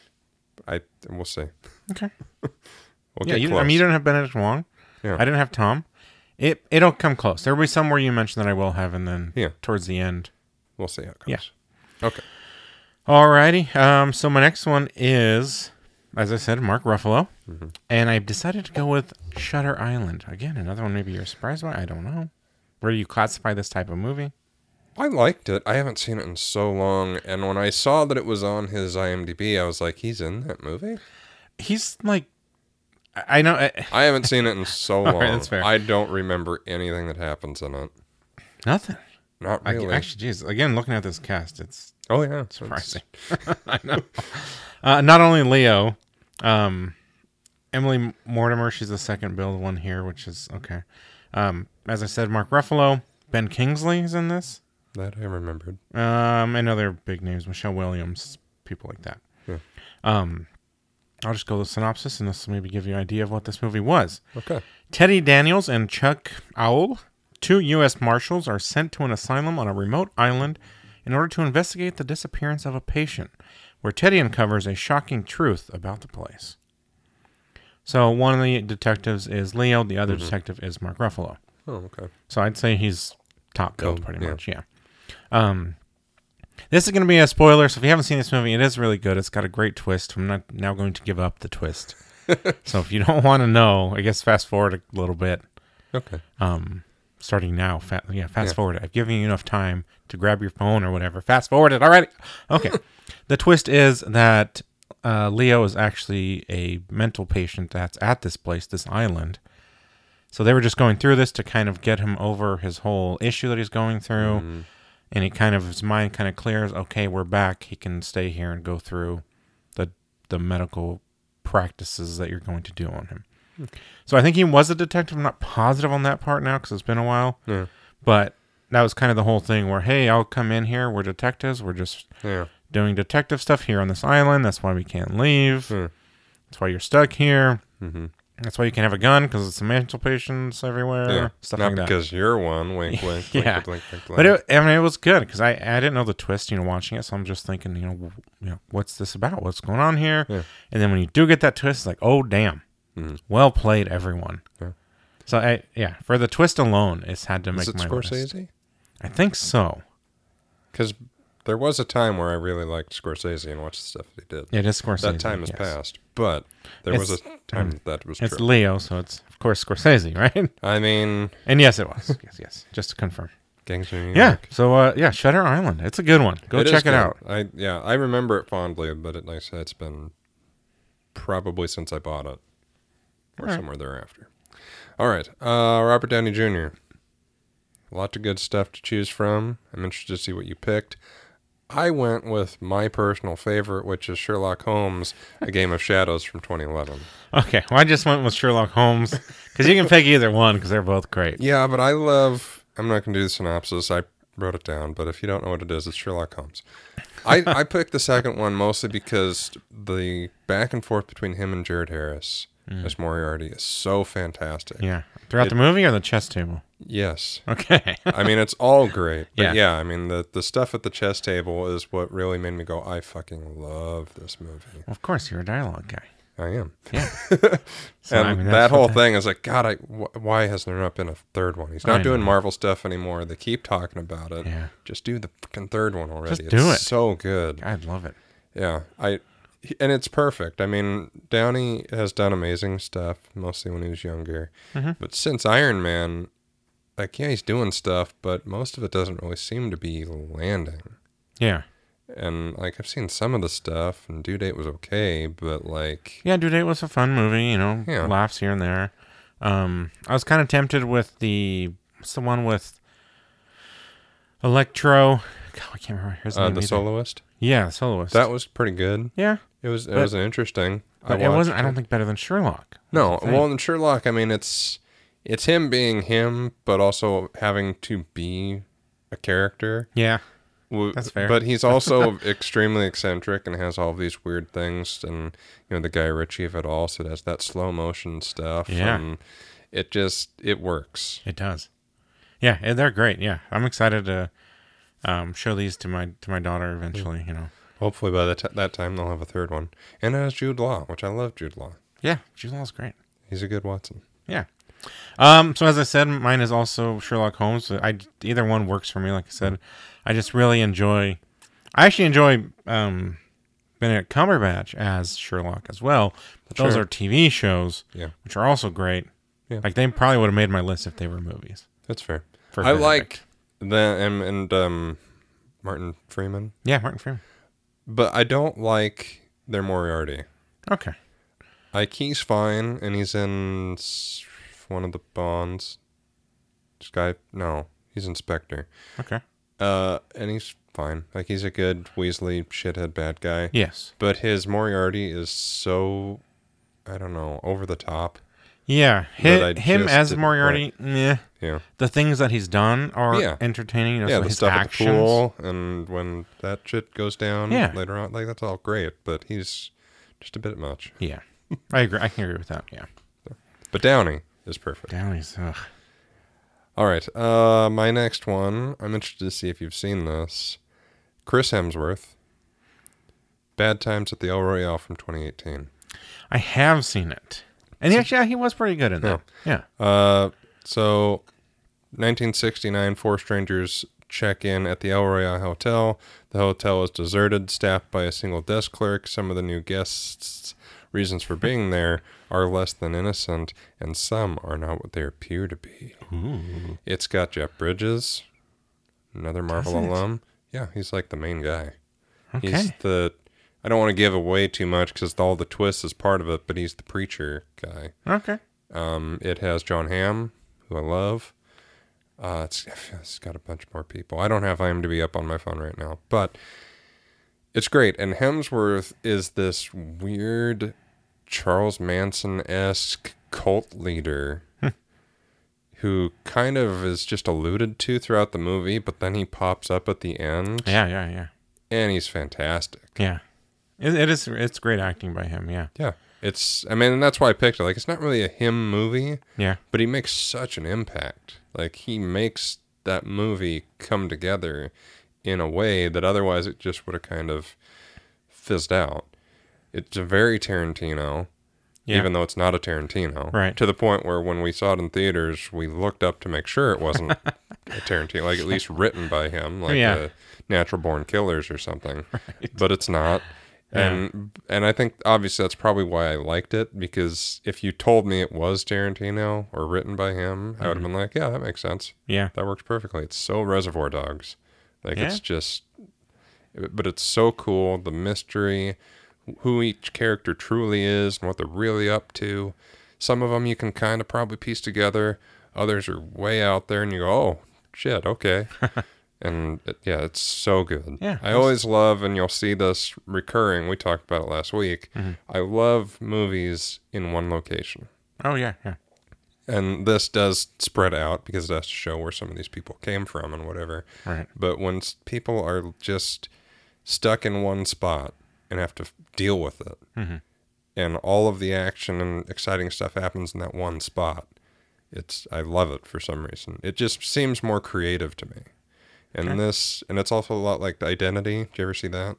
Speaker 2: I we'll see.
Speaker 1: Okay.
Speaker 2: We'll
Speaker 1: yeah.
Speaker 2: get
Speaker 1: You,
Speaker 2: close.
Speaker 1: I mean, you don't have Benedict Wong.
Speaker 2: Yeah.
Speaker 1: I didn't have Tom. It, it'll come close. There'll be some where you mention that I will have, and then
Speaker 2: Yeah.
Speaker 1: towards the end.
Speaker 2: We'll see how it goes.
Speaker 1: Yeah.
Speaker 2: Okay.
Speaker 1: Alrighty. Um, so my next one is, as I said, Mark Ruffalo.
Speaker 2: Mm-hmm.
Speaker 1: And I decided to go with Shutter Island. Again, another one maybe you're surprised by. I don't know. Where do you classify this type of movie?
Speaker 2: I liked it. I haven't seen it in so long, and when I saw that it was on his IMDb, I was like, he's in that movie?
Speaker 1: He's like, I I know. I,
Speaker 2: I haven't seen it in so long.
Speaker 1: right, that's fair.
Speaker 2: I don't remember anything that happens in it.
Speaker 1: nothing.
Speaker 2: Not
Speaker 1: I,
Speaker 2: really.
Speaker 1: actually, geez. Again, looking at this cast, it's
Speaker 2: oh, yeah. It's
Speaker 1: surprising. I know. Uh, not only Leo, um, Emily Mortimer, she's the second billed one here, which is okay. Um, as I said, Mark Ruffalo, Ben Kingsley is in this.
Speaker 2: That I remembered.
Speaker 1: Um, and other big names, Michelle Williams, people like that.
Speaker 2: Yeah.
Speaker 1: Um, I'll just go with the synopsis, and this will maybe give you an idea of what this movie was.
Speaker 2: Okay.
Speaker 1: Teddy Daniels and Chuck Owl, two U S Marshals, are sent to an asylum on a remote island in order to investigate the disappearance of a patient, where Teddy uncovers a shocking truth about the place. So one of the detectives is Leo, the other
Speaker 2: Mhm.
Speaker 1: detective is Mark Ruffalo.
Speaker 2: Oh, okay.
Speaker 1: So I'd say he's top billed
Speaker 2: Oh,
Speaker 1: pretty
Speaker 2: yeah.
Speaker 1: much, yeah. Um, this is going to be a spoiler, so if you haven't seen this movie, it is really good. It's got a great twist. I'm not now going to give up the twist. So if you don't want to know, I guess fast forward a little bit.
Speaker 2: Okay.
Speaker 1: Um, starting now, fa- yeah, fast
Speaker 2: Yeah.
Speaker 1: forward. I've given you enough time to grab your phone or whatever. Fast forward it already. Okay. The twist is that uh, Leo is actually a mental patient that's at this place, this island. So they were just going through this to kind of get him over his whole issue that he's going through.
Speaker 2: Mhm.
Speaker 1: And he kind of, his mind kind of clears. Okay, we're back. He can stay here and go through the the medical practices that you're going to do on him.
Speaker 2: Okay.
Speaker 1: So I think he was a detective. I'm not positive on that part now because it's been a while.
Speaker 2: Yeah.
Speaker 1: But that was kind of the whole thing where, hey, I'll come in here. We're detectives. We're just
Speaker 2: Yeah.
Speaker 1: doing detective stuff here on this island. That's why we can't leave.
Speaker 2: Hmm.
Speaker 1: That's why you're stuck here.
Speaker 2: Mm-hmm.
Speaker 1: That's why you can have a gun because it's mental patients everywhere.
Speaker 2: Yeah.
Speaker 1: Stuff
Speaker 2: Not
Speaker 1: like that.
Speaker 2: because you're one. Wink, wink.
Speaker 1: Yeah.
Speaker 2: Wink, blink, blink, blink.
Speaker 1: But it, I mean, it was good because I, I didn't know the twist, you know, watching it. So I'm just thinking, you know, w- you know, what's this about? What's going on here?
Speaker 2: Yeah.
Speaker 1: And then when you do get that twist, it's like, oh, damn.
Speaker 2: Mhm.
Speaker 1: Well played, everyone.
Speaker 2: Yeah.
Speaker 1: So, I, yeah, for the twist alone, it's had to
Speaker 2: Is
Speaker 1: make
Speaker 2: it
Speaker 1: my
Speaker 2: Scorsese?
Speaker 1: list. I think so.
Speaker 2: Because there was a time where I really liked Scorsese and watched the stuff that he did.
Speaker 1: It is Scorsese.
Speaker 2: That time has
Speaker 1: yes.
Speaker 2: passed, but there
Speaker 1: It's-
Speaker 2: was a time
Speaker 1: mm,
Speaker 2: that was
Speaker 1: It's
Speaker 2: true.
Speaker 1: Leo, so it's, of course, Scorsese, right?
Speaker 2: I mean,
Speaker 1: And yes, it was. yes, yes. Just to confirm.
Speaker 2: Gangs of New York.
Speaker 1: Yeah. So, uh, yeah, Shutter Island. It's a good one. Go
Speaker 2: It is
Speaker 1: check it
Speaker 2: good.
Speaker 1: out.
Speaker 2: I yeah, I remember it fondly, but it, like I said, it's been probably since I bought it, or
Speaker 1: All right.
Speaker 2: somewhere thereafter. All right, uh, Robert Downey Junior Lots of good stuff to choose from. I'm interested to see what you picked. I went with my personal favorite, which is Sherlock Holmes: A Game of Shadows from twenty eleven.
Speaker 1: Okay. Well, I just went with Sherlock Holmes because you can pick either one because they're both great.
Speaker 2: Yeah, but I love. I'm not going to do the synopsis. I wrote it down, but if you don't know what it is, it's Sherlock Holmes. I, I picked the second one mostly because the back and forth between him and Jared Harris as Moriarty is so fantastic.
Speaker 1: Yeah. Throughout
Speaker 2: It-
Speaker 1: the movie or the chess table?
Speaker 2: Yes.
Speaker 1: Okay.
Speaker 2: I mean, it's all great. But
Speaker 1: Yeah.
Speaker 2: yeah, I mean, the, the stuff at the chess table is what really made me go, I fucking love this movie.
Speaker 1: Of course, you're a dialogue guy.
Speaker 2: I am.
Speaker 1: Yeah. So,
Speaker 2: and
Speaker 1: I mean,
Speaker 2: that
Speaker 1: that's
Speaker 2: whole
Speaker 1: what the-
Speaker 2: thing is like, God, I, wh- why has there not been a third one? He's
Speaker 1: I
Speaker 2: not doing
Speaker 1: know.
Speaker 2: Marvel stuff anymore. They keep talking about it.
Speaker 1: Yeah.
Speaker 2: Just do the fucking third one already.
Speaker 1: Just do
Speaker 2: it's
Speaker 1: it.
Speaker 2: so good.
Speaker 1: I'd love it.
Speaker 2: Yeah. I and it's perfect. I mean, Downey has done amazing stuff, mostly when he was younger.
Speaker 1: Mm-hmm.
Speaker 2: But since Iron Man, like, yeah, he's doing stuff, but most of it doesn't really seem to be landing.
Speaker 1: Yeah.
Speaker 2: And, like, I've seen some of the stuff, and Due Date was okay, but, like...
Speaker 1: Yeah, Due Date was a fun movie, you know,
Speaker 2: Yeah.
Speaker 1: laughs here and there. Um, I was kind of tempted with the, what's the one with Electro? God, I can't remember his
Speaker 2: Uh,
Speaker 1: name
Speaker 2: the
Speaker 1: either.
Speaker 2: Soloist?
Speaker 1: Yeah, the Soloist.
Speaker 2: That was pretty good.
Speaker 1: Yeah,
Speaker 2: It was it
Speaker 1: But-
Speaker 2: was interesting.
Speaker 1: but it wasn't, I don't think, better than Sherlock.
Speaker 2: No,
Speaker 1: That's the thing.
Speaker 2: well, in Sherlock, I mean, it's it's him being him, but also having to be a character.
Speaker 1: Yeah,
Speaker 2: W-
Speaker 1: That's fair.
Speaker 2: But he's also extremely eccentric and has all these weird things, and you know the Guy Ritchie of it all, so it has that slow motion stuff.
Speaker 1: Yeah.
Speaker 2: and it just it works.
Speaker 1: it does. Yeah, and they're great. Yeah, I'm excited to um, show these to my to my daughter eventually, you know.
Speaker 2: Hopefully, by the t- that time they'll have a third one, and it has Jude Law, which I love. Jude Law,
Speaker 1: Yeah, Jude Law's great.
Speaker 2: he's a good Watson.
Speaker 1: Yeah. Um, so as I said, mine is also Sherlock Holmes. I either one works for me. Like I said, I just really enjoy. I actually enjoy um, Benedict Cumberbatch as Sherlock as well. But those
Speaker 2: Sure.
Speaker 1: are T V shows,
Speaker 2: Yeah,
Speaker 1: which are also great.
Speaker 2: Yeah.
Speaker 1: Like they probably would have made my list if they were movies.
Speaker 2: that's fair.
Speaker 1: For
Speaker 2: I
Speaker 1: Benedict.
Speaker 2: like the and and um, Martin Freeman.
Speaker 1: Yeah, Martin Freeman.
Speaker 2: But I don't like their Moriarty.
Speaker 1: Okay.
Speaker 2: Like, he's fine, and he's in s- one of the Bonds. This guy, no, he's Inspector.
Speaker 1: Okay.
Speaker 2: Uh, and he's fine. Like, he's a good Weasley shithead bad guy.
Speaker 1: Yes.
Speaker 2: But his Moriarty is so, I don't know, over the top.
Speaker 1: Yeah.
Speaker 2: That
Speaker 1: Hi,
Speaker 2: I
Speaker 1: him
Speaker 2: just
Speaker 1: as
Speaker 2: didn't
Speaker 1: Moriarty. Meh.
Speaker 2: Yeah.
Speaker 1: The things that he's done are
Speaker 2: Yeah.
Speaker 1: entertaining. You know,
Speaker 2: Yeah,
Speaker 1: so
Speaker 2: the
Speaker 1: his
Speaker 2: stuff
Speaker 1: actions.
Speaker 2: at the pool, and when that shit goes down
Speaker 1: Yeah.
Speaker 2: later on, like, that's all great. But he's just a bit much.
Speaker 1: Yeah. I agree. I can agree with that. Yeah.
Speaker 2: But Downey is perfect.
Speaker 1: Downey's. Ugh.
Speaker 2: All right. Uh, my next one. I'm interested to see if you've seen this. Chris Hemsworth. Bad Times at the El Royale from twenty eighteen.
Speaker 1: I have seen it, and he actually yeah, he was pretty good in that. Yeah.
Speaker 2: Uh, so, nineteen sixty-nine, four strangers check in at the El Royale Hotel. The hotel is deserted, staffed by a single desk clerk. Some of the new guests' reasons for being there are less than innocent, and some are not what they appear to be.
Speaker 1: Ooh.
Speaker 2: It's got Jeff Bridges, another Marvel
Speaker 1: Does it?
Speaker 2: alum. Yeah, he's like the main guy.
Speaker 1: Okay.
Speaker 2: He's the. I don't want to give away too much because all the twists is part of it, but he's the preacher guy.
Speaker 1: Okay.
Speaker 2: Um, it has John Hamm, who I love. Uh, it's, it's got a bunch more people. I don't have IMDb up on my phone right now, but it's great. And Hemsworth is this weird Charles Manson-esque cult leader who kind of is just alluded to throughout the movie, but then he pops up at the end,
Speaker 1: Yeah. Yeah. Yeah.
Speaker 2: and he's fantastic.
Speaker 1: Yeah. It, it is. It's great acting by him. Yeah.
Speaker 2: Yeah. It's, I mean, and that's why I picked it. Like, it's not really a him movie,
Speaker 1: Yeah.
Speaker 2: but he makes such an impact. Like, he makes that movie come together in a way that otherwise it just would have kind of fizzed out. It's a very Tarantino,
Speaker 1: Yeah.
Speaker 2: even though it's not a Tarantino.
Speaker 1: Right.
Speaker 2: To the point where when we saw it in theaters, we looked up to make sure it wasn't a Tarantino, like at least written by him, like
Speaker 1: Yeah.
Speaker 2: uh, Natural Born Killers or something.
Speaker 1: Right.
Speaker 2: But it's not. And and I think obviously that's probably why I liked it, because if you told me it was Tarantino or written by him, I would have been like, yeah, that makes sense.
Speaker 1: Yeah.
Speaker 2: That works perfectly. It's so Reservoir Dogs. Like,
Speaker 1: Yeah.
Speaker 2: it's just, but it's so cool. The mystery, who each character truly is and what they're really up to. Some of them you can kind of probably piece together. Others are way out there and you go, oh, shit, okay. And it, yeah, it's so good.
Speaker 1: Yeah,
Speaker 2: I
Speaker 1: that's-
Speaker 2: always love, and you'll see this recurring. We talked about it last week.
Speaker 1: Mm-hmm.
Speaker 2: I love movies in one location.
Speaker 1: Oh yeah. Yeah.
Speaker 2: And this does spread out because it has to show where some of these people came from and whatever.
Speaker 1: Right.
Speaker 2: But when s- people are just stuck in one spot and have to f- deal with it,
Speaker 1: Mm-hmm.
Speaker 2: and all of the action and exciting stuff happens in that one spot, it's I love it for some reason. It just seems more creative to me. And
Speaker 1: Okay.
Speaker 2: this, and it's also a lot like The Identity. Did you ever see that?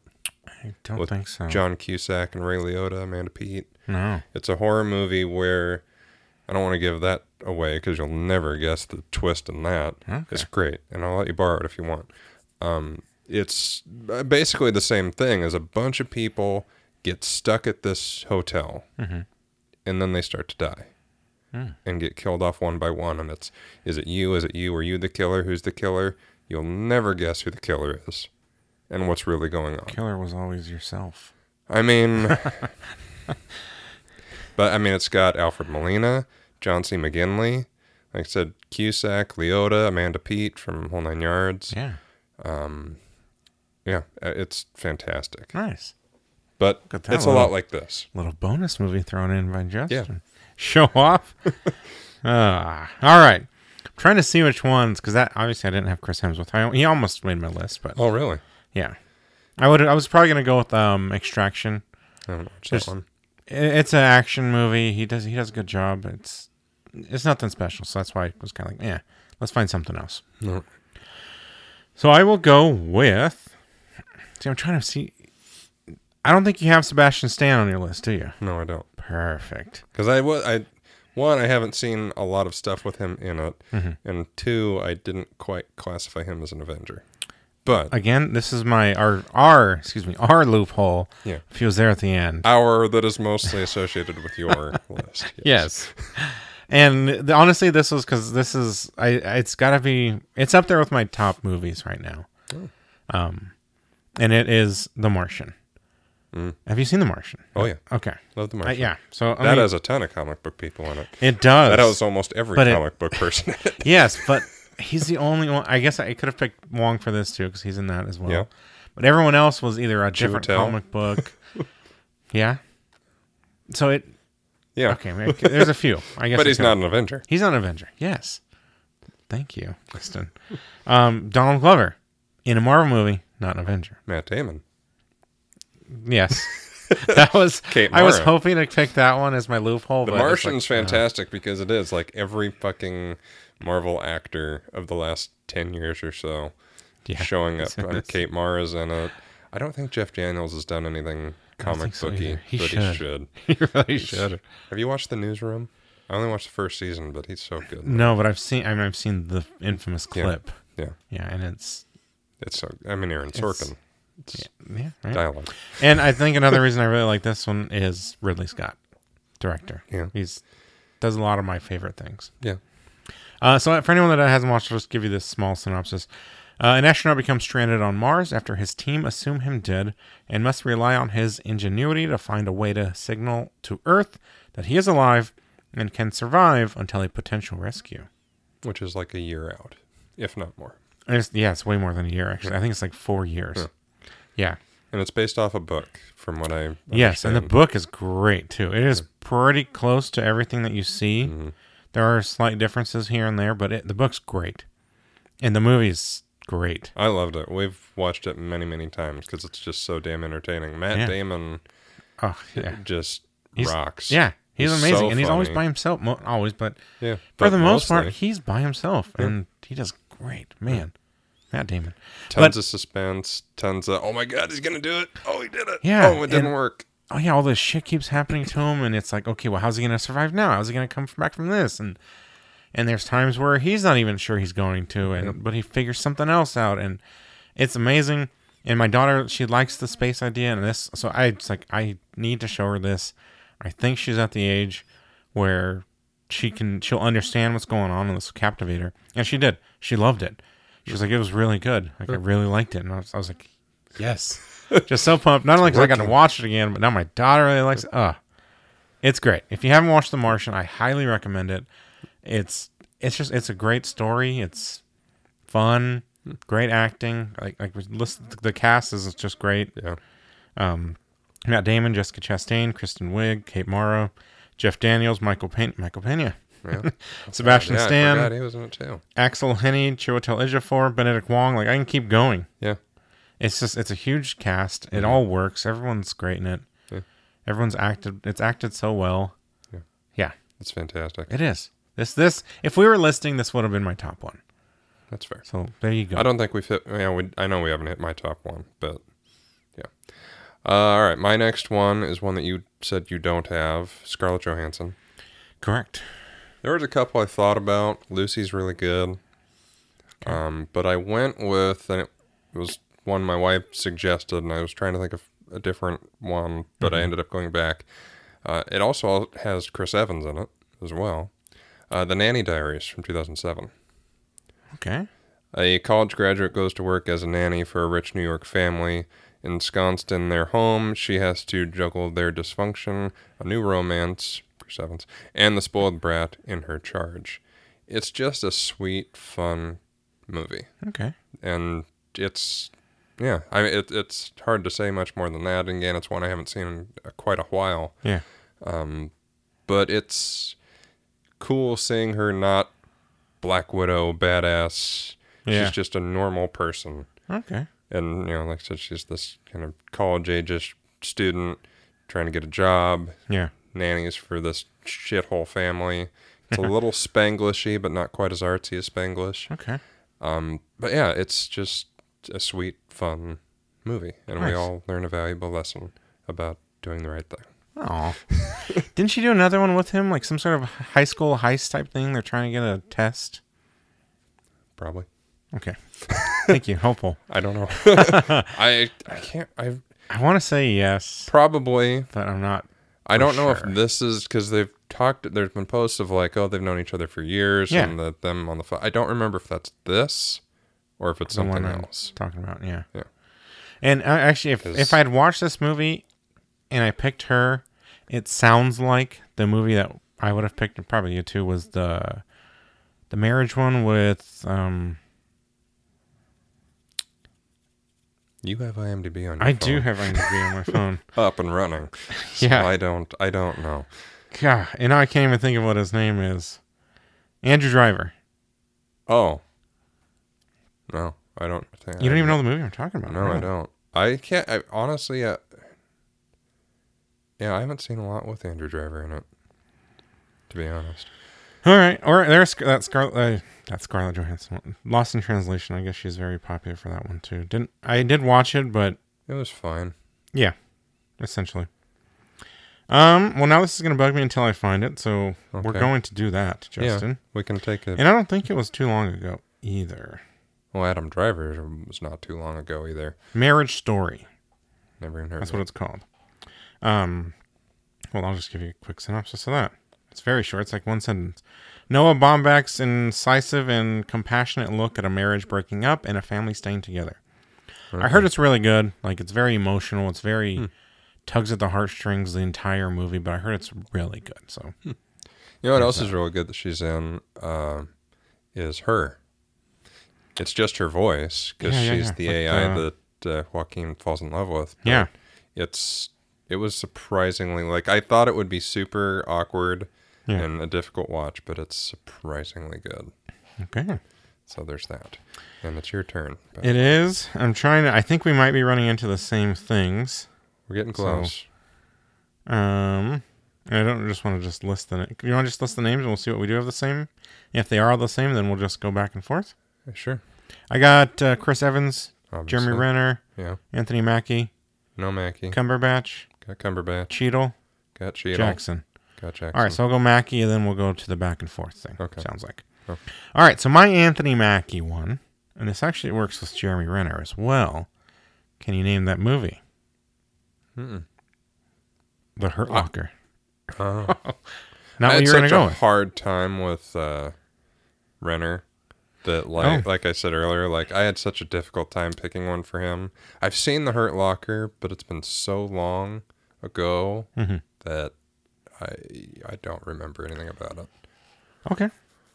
Speaker 1: I don't
Speaker 2: with
Speaker 1: think so.
Speaker 2: John Cusack and Ray Liotta, Amanda Peet.
Speaker 1: No.
Speaker 2: It's a horror movie where I don't want to give that away because you'll never guess the twist in that.
Speaker 1: Okay.
Speaker 2: It's great, and I'll let you borrow it if you want. Um, it's basically the same thing as a bunch of people get stuck at this hotel,
Speaker 1: Mm-hmm.
Speaker 2: and then they start to die
Speaker 1: Mm.
Speaker 2: and get killed off one by one. And it's, is it you? Is it you? Are you the killer? Who's the killer? You'll never guess who the killer is and what's really going on.
Speaker 1: Killer was always yourself.
Speaker 2: I mean, but I mean, it's got Alfred Molina, John C. McGinley, like I said, Cusack, Liotta, Amanda Peet from Whole Nine Yards.
Speaker 1: Yeah.
Speaker 2: Um, yeah, it's fantastic.
Speaker 1: Nice.
Speaker 2: But
Speaker 1: Got that
Speaker 2: it's a
Speaker 1: little-
Speaker 2: lot like this.
Speaker 1: Little bonus movie thrown in by Justin.
Speaker 2: Yeah.
Speaker 1: Show off. Ah, all right. I'm trying to see which ones, because that obviously I didn't have Chris Hemsworth. I, he almost made my list, but
Speaker 2: Oh, really?
Speaker 1: yeah, I would. I was probably gonna go with um, Extraction.
Speaker 2: I haven't watched
Speaker 1: Just-
Speaker 2: that one.
Speaker 1: I- It's an action movie. He does. He does a good job. It's it's nothing special, so that's why I was kind of like, yeah, let's find something else.
Speaker 2: No.
Speaker 1: So I will go with. See, I'm trying to see. I don't think you have Sebastian Stan on your list, do you?
Speaker 2: No, I don't.
Speaker 1: Perfect.
Speaker 2: Because I was, I, one, I haven't seen a lot of stuff with him in it,
Speaker 1: Mm-hmm.
Speaker 2: and two, I didn't quite classify him as an Avenger. But
Speaker 1: Again, this is my our our excuse me our loophole.
Speaker 2: yeah,
Speaker 1: If he was there at the end,
Speaker 2: our that is mostly associated with your list.
Speaker 1: yes. And the, honestly, this was because this is I. It's got to be. It's up there with my top movies right now.
Speaker 2: Oh.
Speaker 1: Um, and it is The Martian.
Speaker 2: Mm.
Speaker 1: Have you seen The Martian?
Speaker 2: Oh yeah,
Speaker 1: Okay.
Speaker 2: love the
Speaker 1: Uh,
Speaker 2: Martian.
Speaker 1: yeah. So I
Speaker 2: that
Speaker 1: mean,
Speaker 2: has a ton of comic book people in it.
Speaker 1: it does.
Speaker 2: That has almost every
Speaker 1: But it-
Speaker 2: comic book person in it.
Speaker 1: Yes, but he's the only one. I guess I could have picked Wong for this too because he's in that as well.
Speaker 2: Yeah.
Speaker 1: But everyone else was either a different
Speaker 2: Chiwetel.
Speaker 1: comic book. Yeah. So it.
Speaker 2: Yeah,
Speaker 1: Okay. maybe- There's a few. I guess.
Speaker 2: but
Speaker 1: I
Speaker 2: he's
Speaker 1: could-
Speaker 2: not an Avenger.
Speaker 1: He's not an Avenger. Yes. Thank you, Kristen. Um, Donald Glover in a Marvel movie, not an Avenger.
Speaker 2: Matt Damon.
Speaker 1: Yes. That was.
Speaker 2: Kate
Speaker 1: I was
Speaker 2: Mara.
Speaker 1: hoping to pick that one as my loophole.
Speaker 2: The
Speaker 1: but it's
Speaker 2: Martian's
Speaker 1: like, uh,
Speaker 2: fantastic because it is like every fucking Marvel actor of the last ten years or so
Speaker 1: Yeah.
Speaker 2: showing up.
Speaker 1: It's in
Speaker 2: Uh,
Speaker 1: this.
Speaker 2: Kate Mara's in it. I don't think Jeff Daniels has done anything
Speaker 1: I don't
Speaker 2: comic
Speaker 1: think so
Speaker 2: booky,
Speaker 1: either. He
Speaker 2: but
Speaker 1: should.
Speaker 2: he should.
Speaker 1: He really should.
Speaker 2: Have you watched The Newsroom? I only watched the first season, but he's so good.
Speaker 1: No, but I've seen. I mean, I've seen the infamous
Speaker 2: Yeah.
Speaker 1: clip.
Speaker 2: Yeah,
Speaker 1: Yeah, and it's
Speaker 2: it's so. I mean, Aaron
Speaker 1: It's-
Speaker 2: Sorkin. It's
Speaker 1: yeah. Right?
Speaker 2: dialogue.
Speaker 1: And I think another reason I really like this one is Ridley Scott, director.
Speaker 2: Yeah.
Speaker 1: He's does a lot of my favorite things.
Speaker 2: Yeah.
Speaker 1: Uh, so for anyone that hasn't watched, I'll just give you this small synopsis. Uh, an astronaut becomes stranded on Mars after his team assume him dead and must rely on his ingenuity to find a way to signal to Earth that he is alive and can survive until a potential rescue.
Speaker 2: Which is like a year out, if not more.
Speaker 1: And it's, yeah, it's way more than a year, actually. I think it's like four years.
Speaker 2: Yeah.
Speaker 1: Yeah.
Speaker 2: And it's based off a book, from what I
Speaker 1: Yes, and the
Speaker 2: understand.
Speaker 1: book is great, too. It is pretty close to everything that you see.
Speaker 2: Mhm.
Speaker 1: There are slight differences here and there, but it, the book's great. And the movie's great.
Speaker 2: I loved it. We've watched it many, many times because it's just so damn entertaining. Matt
Speaker 1: Yeah.
Speaker 2: Damon
Speaker 1: Oh, yeah.
Speaker 2: just
Speaker 1: He's-
Speaker 2: rocks.
Speaker 1: Yeah, he's,
Speaker 2: He's
Speaker 1: amazing.
Speaker 2: so
Speaker 1: and he's always
Speaker 2: funny.
Speaker 1: by himself. Mo- always, but
Speaker 2: Yeah.
Speaker 1: for
Speaker 2: but
Speaker 1: the most part,
Speaker 2: mostly,
Speaker 1: he's by himself.
Speaker 2: Yeah.
Speaker 1: And he does great. Man, Matt Damon.
Speaker 2: tons
Speaker 1: but-
Speaker 2: of suspense, tons of, oh my God, he's going to do it. Oh, he did it.
Speaker 1: Yeah,
Speaker 2: Oh, it didn't
Speaker 1: and-
Speaker 2: work.
Speaker 1: Oh, yeah, all this shit keeps happening to him. And it's like, okay, well, how's he going to survive now? How's he going to come back from this? And and there's times where he's not even sure he's going to, and
Speaker 2: Yep.
Speaker 1: but he figures something else out. And it's amazing. And my daughter, she likes the space idea. And this, so I, it's like, I need to show her this. I think she's at the age where she can, she'll understand what's going on and this will captivate her. And she did. She loved it. She was like, it was really good. Like, I really liked it. And I was, I was like, yes. Just so pumped. Not only because I got to
Speaker 2: working.
Speaker 1: watch it again, but now my daughter really likes it. Oh, it's great. If you haven't watched The Martian, I highly recommend it. It's, it's just, it's a great story. It's fun, great acting. Like, like listen, the cast is just great.
Speaker 2: Yeah.
Speaker 1: Um, Matt Damon, Jessica Chastain, Kristen Wiig, Kate Mara, Jeff Daniels, Michael Pena, Michael Pena,
Speaker 2: Yeah.
Speaker 1: Sebastian
Speaker 2: yeah, I
Speaker 1: Stan,
Speaker 2: forgot he was in it too.
Speaker 1: Axel Henny, Chiwetel Ejiofor, Benedict Wong. Like, I can keep going.
Speaker 2: Yeah.
Speaker 1: It's just, it's a huge cast. It
Speaker 2: Mhm.
Speaker 1: all works. Everyone's great in it.
Speaker 2: Yeah.
Speaker 1: Everyone's acted. It's acted so well.
Speaker 2: Yeah.
Speaker 1: Yeah,
Speaker 2: It's fantastic.
Speaker 1: it is. This, this. If we were listing, this would have been my top one.
Speaker 2: That's fair.
Speaker 1: So there you go.
Speaker 2: I don't think we've hit, you know, we, I know we haven't hit my top one, but yeah. Uh, all right, my next one is one that you said you don't have, Scarlett Johansson.
Speaker 1: Correct.
Speaker 2: There was a couple I thought about. Lucy's really good.
Speaker 1: Okay.
Speaker 2: Um, but I went with, and it was one my wife suggested, and I was trying to think of a different one, but
Speaker 1: Mm-hmm.
Speaker 2: I ended up going back. Uh, it also has Chris Evans in it as well. Uh, The Nanny Diaries from two thousand seven.
Speaker 1: Okay.
Speaker 2: A college graduate goes to work as a nanny for a rich New York family. Ensconced in their home, she has to juggle their dysfunction, a new romance, Chris Evans, and the spoiled brat in her charge. It's just a sweet, fun movie.
Speaker 1: Okay.
Speaker 2: And it's, yeah, I mean, it, it's hard to say much more than that. And again, it's one I haven't seen in uh, quite a while.
Speaker 1: Yeah.
Speaker 2: Um, but it's cool seeing her not Black Widow, badass.
Speaker 1: Yeah.
Speaker 2: She's just a normal person.
Speaker 1: Okay.
Speaker 2: And, you know, like I said, she's this kind of college-age student trying to get a job.
Speaker 1: Yeah.
Speaker 2: Nannies for this shithole family. It's a little Spanglishy, but not quite as artsy as Spanglish.
Speaker 1: Okay.
Speaker 2: Um, but yeah, it's just a sweet, fun movie. And we
Speaker 1: Nice.
Speaker 2: all learn a valuable lesson about doing the right thing.
Speaker 1: Oh. Didn't she do another one with him? Like some sort of high school heist type thing? They're trying to get a test?
Speaker 2: Probably.
Speaker 1: Okay. Thank you. Hopeful.
Speaker 2: I don't know. I I can't. I
Speaker 1: I want to say yes,
Speaker 2: probably.
Speaker 1: but I'm not.
Speaker 2: I don't know
Speaker 1: sure.
Speaker 2: if this is because they've talked. There's been posts of like, oh, they've known each other for years,
Speaker 1: Yeah.
Speaker 2: and that them on the phone. I don't remember if that's this or if it's
Speaker 1: The one
Speaker 2: something
Speaker 1: I'm
Speaker 2: else.
Speaker 1: talking about, yeah.
Speaker 2: Yeah.
Speaker 1: And uh, actually, if,
Speaker 2: 'Cause-
Speaker 1: if I had watched this movie and I picked her, it sounds like the movie that I would have picked, and probably you too, was the the marriage one with um.
Speaker 2: You have IMDb on your
Speaker 1: I
Speaker 2: phone.
Speaker 1: do have IMDb on my phone.
Speaker 2: Up and running. So
Speaker 1: Yeah.
Speaker 2: I don't. I don't know.
Speaker 1: God, and now I can't even think of what his name is. Andrew Driver.
Speaker 2: Oh. No, I don't think.
Speaker 1: You don't
Speaker 2: I,
Speaker 1: even know the movie I'm talking about.
Speaker 2: No, I
Speaker 1: really.
Speaker 2: don't. I can't. I honestly. Uh, yeah, I haven't seen a lot with Andrew Driver in it. To be honest.
Speaker 1: All right, or there's that Scarlett. Uh, that's Scarlett Johansson. one. Lost in Translation. I guess she's very popular for that one too. Didn't I did watch it, but
Speaker 2: It was fine.
Speaker 1: yeah, essentially. Um. Well, now this is gonna bug me until I find it, so we're
Speaker 2: Okay.
Speaker 1: going to do that, Justin.
Speaker 2: Yeah, we can take it.
Speaker 1: And I don't think it was too long ago either.
Speaker 2: Well, Adam Driver was not too long ago either.
Speaker 1: Marriage Story.
Speaker 2: Never even heard
Speaker 1: That's
Speaker 2: of
Speaker 1: what
Speaker 2: it.
Speaker 1: it's called. Um. Well, I'll just give you a quick synopsis of that. It's very short. It's like one sentence. Noah Baumbach's incisive and compassionate look at a marriage breaking up and a family staying together. I heard it's really good. Like, it's very emotional. It's very
Speaker 2: Hmm.
Speaker 1: tugs at the heartstrings the entire movie, but I heard it's really good. So,
Speaker 2: You know what else
Speaker 1: There's
Speaker 2: is really good that she's in? Uh, is her. It's just her voice because
Speaker 1: Yeah, yeah,
Speaker 2: she's
Speaker 1: yeah.
Speaker 2: the
Speaker 1: With,
Speaker 2: A I
Speaker 1: uh,
Speaker 2: that uh, Joaquin falls in love with. But
Speaker 1: yeah.
Speaker 2: it's it was surprisingly like I thought it would be super awkward
Speaker 1: Yeah.
Speaker 2: and a difficult watch, but it's surprisingly good.
Speaker 1: Okay.
Speaker 2: So there's that, and it's your turn. But
Speaker 1: It is. I'm trying to. I think we might be running into the same things.
Speaker 2: we're getting
Speaker 1: So-
Speaker 2: close.
Speaker 1: Um, I don't just want to just list the. You want to just list the names and we'll see what we do have the same. If they are all the same, then we'll just go back and forth.
Speaker 2: Yeah, sure.
Speaker 1: I got uh, Chris Evans,
Speaker 2: Obviously.
Speaker 1: Jeremy Renner,
Speaker 2: Yeah.
Speaker 1: Anthony Mackie,
Speaker 2: No Mackie.
Speaker 1: Cumberbatch,
Speaker 2: Got Cumberbatch.
Speaker 1: Cheadle,
Speaker 2: Got Cheadle.
Speaker 1: Jackson.
Speaker 2: Got Jackson.
Speaker 1: All right, so I'll go Mackie, and then we'll go to the back and forth thing.
Speaker 2: Okay.
Speaker 1: Sounds like.
Speaker 2: Okay.
Speaker 1: All right, so my Anthony Mackie one, and this actually works with Jeremy Renner as well. Can you name that movie?
Speaker 2: Mm-mm.
Speaker 1: The Hurt Locker.
Speaker 2: Oh.
Speaker 1: Not
Speaker 2: I
Speaker 1: what
Speaker 2: had
Speaker 1: you're going to
Speaker 2: such
Speaker 1: go
Speaker 2: a
Speaker 1: with.
Speaker 2: hard time with uh, Renner that, like,
Speaker 1: Oh.
Speaker 2: like I said earlier, like I had such a difficult time picking one for him. I've seen The Hurt Locker, but it's been so long ago
Speaker 1: Mhm.
Speaker 2: that I I don't remember anything about it.
Speaker 1: Okay.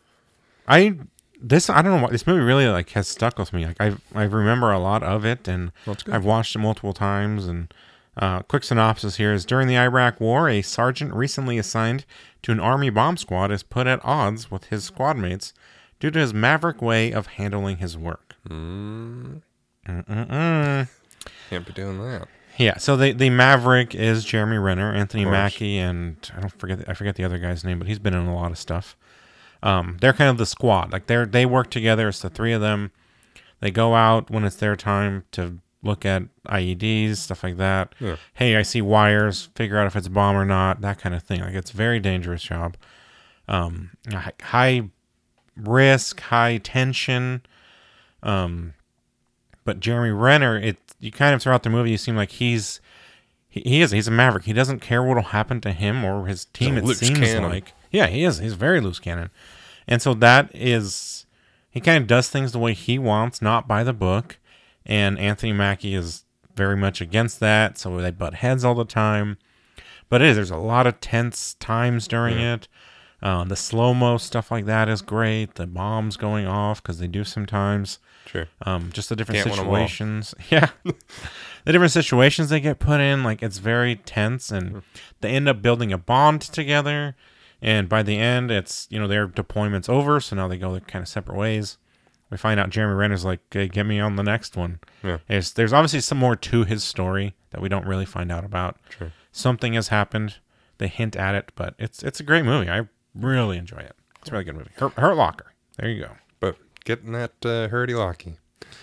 Speaker 1: I this I don't know why this movie really like has stuck with me. Like I I remember a lot of it, and
Speaker 2: That's good.
Speaker 1: I've watched it multiple times. And uh, quick synopsis here is: during the Iraq War, a sergeant recently assigned to an army bomb squad is put at odds with his squad mates due to his maverick way of handling his work.
Speaker 2: Mm,
Speaker 1: Mm-mm-mm.
Speaker 2: can't be doing that.
Speaker 1: Yeah, so the the Maverick is Jeremy Renner, Anthony
Speaker 2: Of course.
Speaker 1: Mackie, and I don't forget I forget the other guy's name, but he's been in a lot of stuff. Um, they're kind of the squad. Like they're they work together. It's the three of them. They go out when it's their time to look at I E Ds, stuff like that.
Speaker 2: Yeah.
Speaker 1: Hey, I see wires, figure out if it's a bomb or not, that kind of thing. Like, it's a very dangerous job. Um, hi- high risk, high tension. Um, but Jeremy Renner, it you kind of throughout the movie, you seem like he's he, he is he's a maverick. He doesn't care what'll happen to him or his team. It
Speaker 2: loose
Speaker 1: seems
Speaker 2: cannon.
Speaker 1: like, yeah, he is. He's very loose cannon, and so that is he kind of does things the way he wants, not by the book. And Anthony Mackie is very much against that, so they butt heads all the time. But it is, there's a lot of tense times during
Speaker 2: Yeah.
Speaker 1: it. Uh, the slow-mo stuff like that is great. The bombs going off, because they do sometimes.
Speaker 2: Sure.
Speaker 1: Um, just the different
Speaker 2: Can't win 'em all.
Speaker 1: situations. Yeah. The different situations they get put in, like, it's very tense, and they end up building a bond together. And by the end, it's, you know, their deployment's over, so now they go their kind of separate ways. We find out Jeremy Renner's like, hey, get me on the next one.
Speaker 2: Yeah.
Speaker 1: There's, there's obviously some more to his story that we don't really find out about.
Speaker 2: Sure.
Speaker 1: Something has happened. They hint at it, but it's it's a great movie. I really enjoy it. It's a really good movie. Hurt, Hurt Locker. There you go.
Speaker 2: But getting that uh, hurdy locky.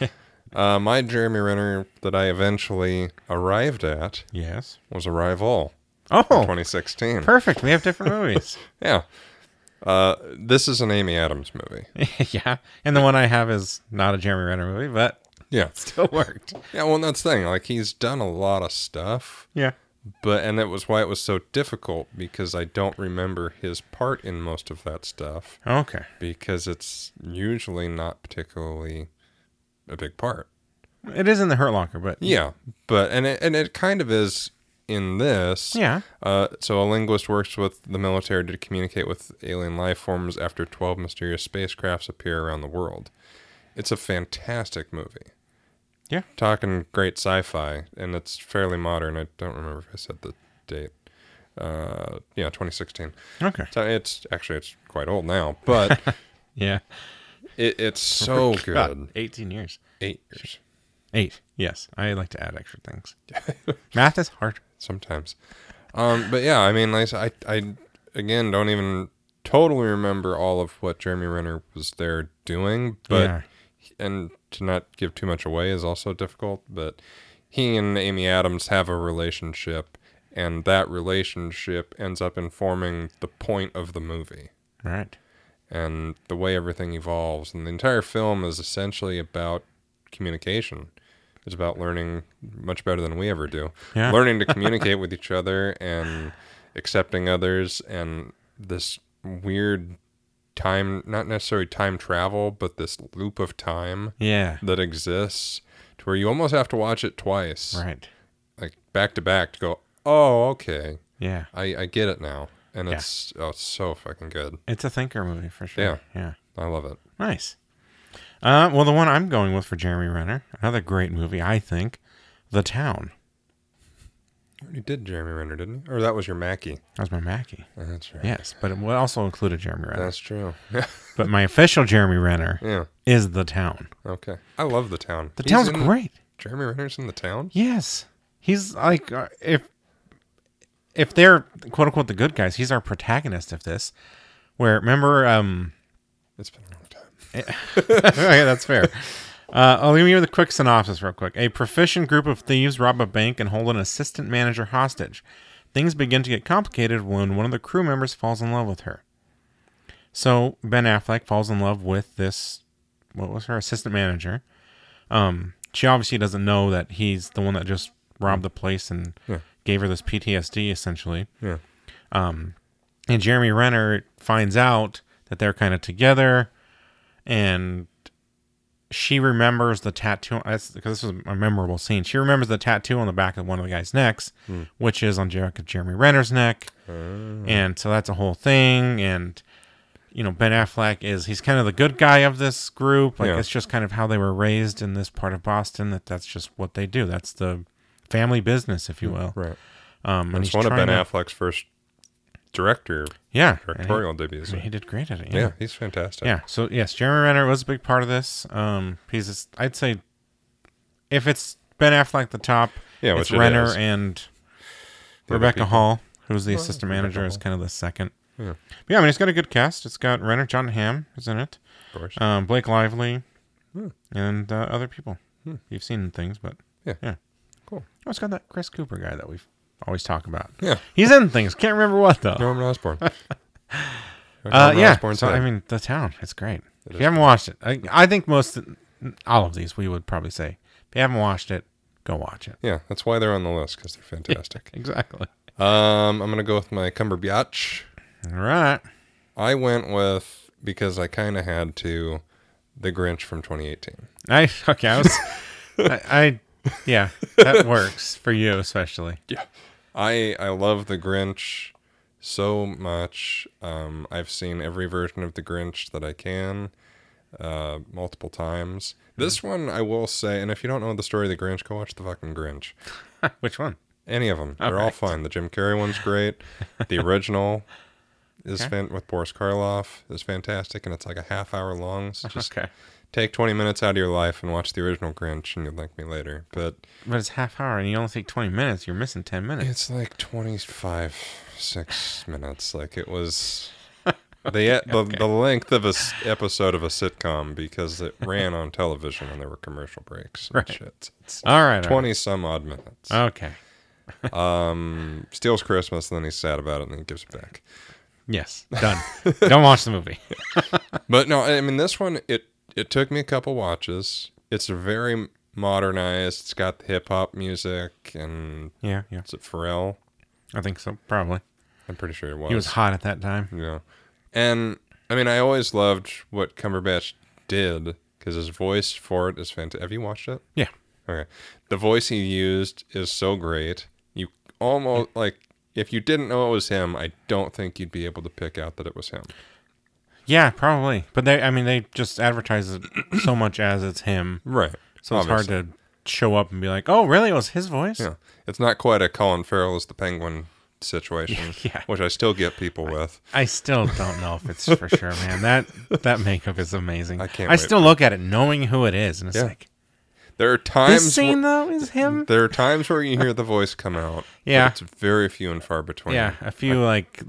Speaker 2: uh, my Jeremy Renner that I eventually arrived at
Speaker 1: Yes.
Speaker 2: was Arrival,
Speaker 1: Oh,
Speaker 2: twenty sixteen.
Speaker 1: perfect. We have different movies.
Speaker 2: Yeah. Uh, this is an Amy Adams movie.
Speaker 1: Yeah. And the one I have is not a Jeremy Renner movie, but
Speaker 2: Yeah.
Speaker 1: still worked.
Speaker 2: Yeah, well, that's the thing. Like, he's done a lot of stuff,
Speaker 1: Yeah.
Speaker 2: but, and that was why it was so difficult, because I don't remember his part in most of that stuff,
Speaker 1: Okay.
Speaker 2: because it's usually not particularly a big part.
Speaker 1: It is in the Hurt Locker, but
Speaker 2: Yeah, but, and it, and it kind of is in this.
Speaker 1: yeah.
Speaker 2: Uh, so a linguist works with the military to communicate with alien life forms after twelve mysterious spacecrafts appear around the world. It's a fantastic movie.
Speaker 1: Yeah.
Speaker 2: Talking great sci-fi, and it's fairly modern. I don't remember if I said the date. Uh, yeah, twenty sixteen.
Speaker 1: Okay.
Speaker 2: So it's actually it's quite old now, but
Speaker 1: Yeah.
Speaker 2: it, it's so
Speaker 1: God,
Speaker 2: good.
Speaker 1: eighteen years.
Speaker 2: Eight years
Speaker 1: Eight. Yes. I like to add extra things. Math is hard.
Speaker 2: sometimes. Um, but yeah, I mean, like, I I again don't even totally remember all of what Jeremy Renner was there doing, but
Speaker 1: yeah.
Speaker 2: and to not give too much away is also difficult, but he and Amy Adams have a relationship, and that relationship ends up informing the point of the movie
Speaker 1: Right.
Speaker 2: and the way everything evolves. And the entire film is essentially about communication. It's about learning much better than we ever do.
Speaker 1: Yeah.
Speaker 2: Learning to communicate with each other and accepting others, and this weird time, not necessarily time travel, but this loop of time
Speaker 1: Yeah.
Speaker 2: that exists to where you almost have to watch it twice,
Speaker 1: Right.
Speaker 2: like back to back, to go, oh, okay,
Speaker 1: Yeah.
Speaker 2: I, I get it now. And
Speaker 1: Yeah.
Speaker 2: it's oh, it's so fucking good.
Speaker 1: It's a thinker movie for sure.
Speaker 2: Yeah.
Speaker 1: Yeah.
Speaker 2: I love it.
Speaker 1: Nice. Uh, well, the one I'm going with for Jeremy Renner, another great movie, I think, The Town.
Speaker 2: You already did Jeremy Renner, didn't you? Or that was your Mackie.
Speaker 1: That was my Mackie.
Speaker 2: Oh, that's right.
Speaker 1: Yes, but it also included Jeremy Renner.
Speaker 2: That's true. Yeah.
Speaker 1: But my official Jeremy Renner
Speaker 2: Yeah.
Speaker 1: is The Town.
Speaker 2: Okay. I love The Town.
Speaker 1: The
Speaker 2: He's
Speaker 1: Town's
Speaker 2: in-
Speaker 1: great.
Speaker 2: Jeremy Renner's in The Town?
Speaker 1: Yes. He's like, uh, if if they're quote unquote the good guys, he's our protagonist of this. Where, remember, um,
Speaker 2: It's been a long time.
Speaker 1: okay, that's fair. Uh, I'll give you the quick synopsis real quick. A proficient group of thieves rob a bank and hold an assistant manager hostage. Things begin to get complicated when one of the crew members falls in love with her. So Ben Affleck falls in love with this, what was her, assistant manager. Um, she obviously doesn't know that he's the one that just robbed the place and
Speaker 2: Yeah.
Speaker 1: gave her this P T S D, essentially.
Speaker 2: Yeah.
Speaker 1: Um, and Jeremy Renner finds out that they're kind of together, and she remembers the tattoo. That's because this was a memorable scene. She remembers the tattoo on the back of one of the guy's necks,
Speaker 2: Hmm.
Speaker 1: which is on Jer- Jeremy Renner's neck,
Speaker 2: Oh.
Speaker 1: and so that's a whole thing. And you know, Ben Affleck is he's kind of the good guy of this group. Like
Speaker 2: Yeah.
Speaker 1: it's just kind of how they were raised in this part of Boston. That that's just what they do. That's the family business, if you will.
Speaker 2: Right.
Speaker 1: Um, and
Speaker 2: It's
Speaker 1: he's
Speaker 2: one of Ben
Speaker 1: trying to-
Speaker 2: Affleck's first director
Speaker 1: yeah,
Speaker 2: directorial
Speaker 1: and
Speaker 2: debuts.
Speaker 1: he, I mean, he did great at it.
Speaker 2: Yeah, he's fantastic.
Speaker 1: Yeah. So yes, Jeremy Renner was a big part of this. Um, he's just, I'd say if it's Ben Affleck the top,
Speaker 2: Yeah,
Speaker 1: it's
Speaker 2: which it
Speaker 1: Renner
Speaker 2: is.
Speaker 1: and
Speaker 2: The other
Speaker 1: Rebecca
Speaker 2: people.
Speaker 1: Hall, who's the
Speaker 2: Well,
Speaker 1: assistant
Speaker 2: Rebecca
Speaker 1: manager, is
Speaker 2: Hall.
Speaker 1: kind of the second.
Speaker 2: Yeah.
Speaker 1: But yeah, I mean, it's got a good cast. It's got Renner, John Hamm is in it,
Speaker 2: Of course.
Speaker 1: um, Blake Lively,
Speaker 2: Hmm.
Speaker 1: and uh, other people
Speaker 2: Hmm.
Speaker 1: you've seen in things, but
Speaker 2: Yeah.
Speaker 1: Yeah.
Speaker 2: Cool.
Speaker 1: Oh, it's got that Chris Cooper guy that we've always talk about.
Speaker 2: Yeah.
Speaker 1: He's in things. Can't remember what though.
Speaker 2: Norman Osborn.
Speaker 1: Uh,
Speaker 2: Norman
Speaker 1: yeah.
Speaker 2: Osborn's
Speaker 1: So
Speaker 2: head.
Speaker 1: I mean, The Town. It's great.
Speaker 2: It
Speaker 1: if
Speaker 2: is
Speaker 1: you haven't watched it, I, I think most, all of these, we would probably say, if you haven't watched it, go watch it.
Speaker 2: Yeah, that's why they're on the list, because they're fantastic.
Speaker 1: Exactly.
Speaker 2: um, I'm gonna go with my Cumberbatch.
Speaker 1: All right.
Speaker 2: I went with, because I kind of had to, The Grinch from twenty eighteen.
Speaker 1: I okay. I was. I, I yeah. That works for you especially.
Speaker 2: Yeah. I I love The Grinch so much. Um, I've seen every version of The Grinch that I can, uh, multiple times. This one, I will say, and if you don't know the story of The Grinch, go watch The fucking Grinch.
Speaker 1: Which one?
Speaker 2: Any of them. They're all
Speaker 1: right.
Speaker 2: fun. The Jim Carrey one's great. The original is
Speaker 1: Okay.
Speaker 2: fan- with Boris Karloff is fantastic, and it's like a half hour long. So just
Speaker 1: Okay.
Speaker 2: take twenty minutes out of your life and watch the original Grinch, and you'll thank me later. But
Speaker 1: But it's half hour, and you only take twenty minutes. You're missing ten minutes.
Speaker 2: it's like twenty-five, six minutes. Like it was the the,
Speaker 1: okay.
Speaker 2: the length of a s- episode of a sitcom, because it ran on television and there were commercial breaks and
Speaker 1: Right.
Speaker 2: shit. It's
Speaker 1: All right. all
Speaker 2: twenty some odd minutes.
Speaker 1: right. Okay.
Speaker 2: Um, steals Christmas, and then he's sad about it, and then he gives it back.
Speaker 1: Yes. Done. Don't watch the movie.
Speaker 2: But no, I mean this one, it it took me a couple watches. It's very modernized. It's got the hip hop music, and
Speaker 1: Yeah. Yeah.
Speaker 2: is it Pharrell?
Speaker 1: I think so. Probably.
Speaker 2: I'm pretty sure it was.
Speaker 1: He was hot at that time.
Speaker 2: Yeah. And I mean, I always loved what Cumberbatch did, because his voice for it is fantastic. Have you watched it?
Speaker 1: Yeah.
Speaker 2: Okay. The voice he used is so great. You almost, like, if you didn't know it was him, I don't think you'd be able to pick out that it was him.
Speaker 1: Yeah. Probably. But they. I mean, they just advertise it so much as it's him.
Speaker 2: Right.
Speaker 1: So it's
Speaker 2: Obviously.
Speaker 1: hard to show up and be like, "Oh, really? It was his voice?"
Speaker 2: Yeah. It's not quite a Colin Farrell as the Penguin situation,
Speaker 1: Yeah.
Speaker 2: which I still get people with.
Speaker 1: I still don't know if it's for sure, man. That that makeup is amazing.
Speaker 2: I can't
Speaker 1: I
Speaker 2: wait
Speaker 1: still
Speaker 2: for
Speaker 1: look at it knowing who it is, and it's
Speaker 2: Yeah.
Speaker 1: like
Speaker 2: There are times
Speaker 1: this scene
Speaker 2: where,
Speaker 1: though is him.
Speaker 2: there are times where you hear the voice come out.
Speaker 1: Yeah.
Speaker 2: But it's very few and far between.
Speaker 1: Yeah, a few like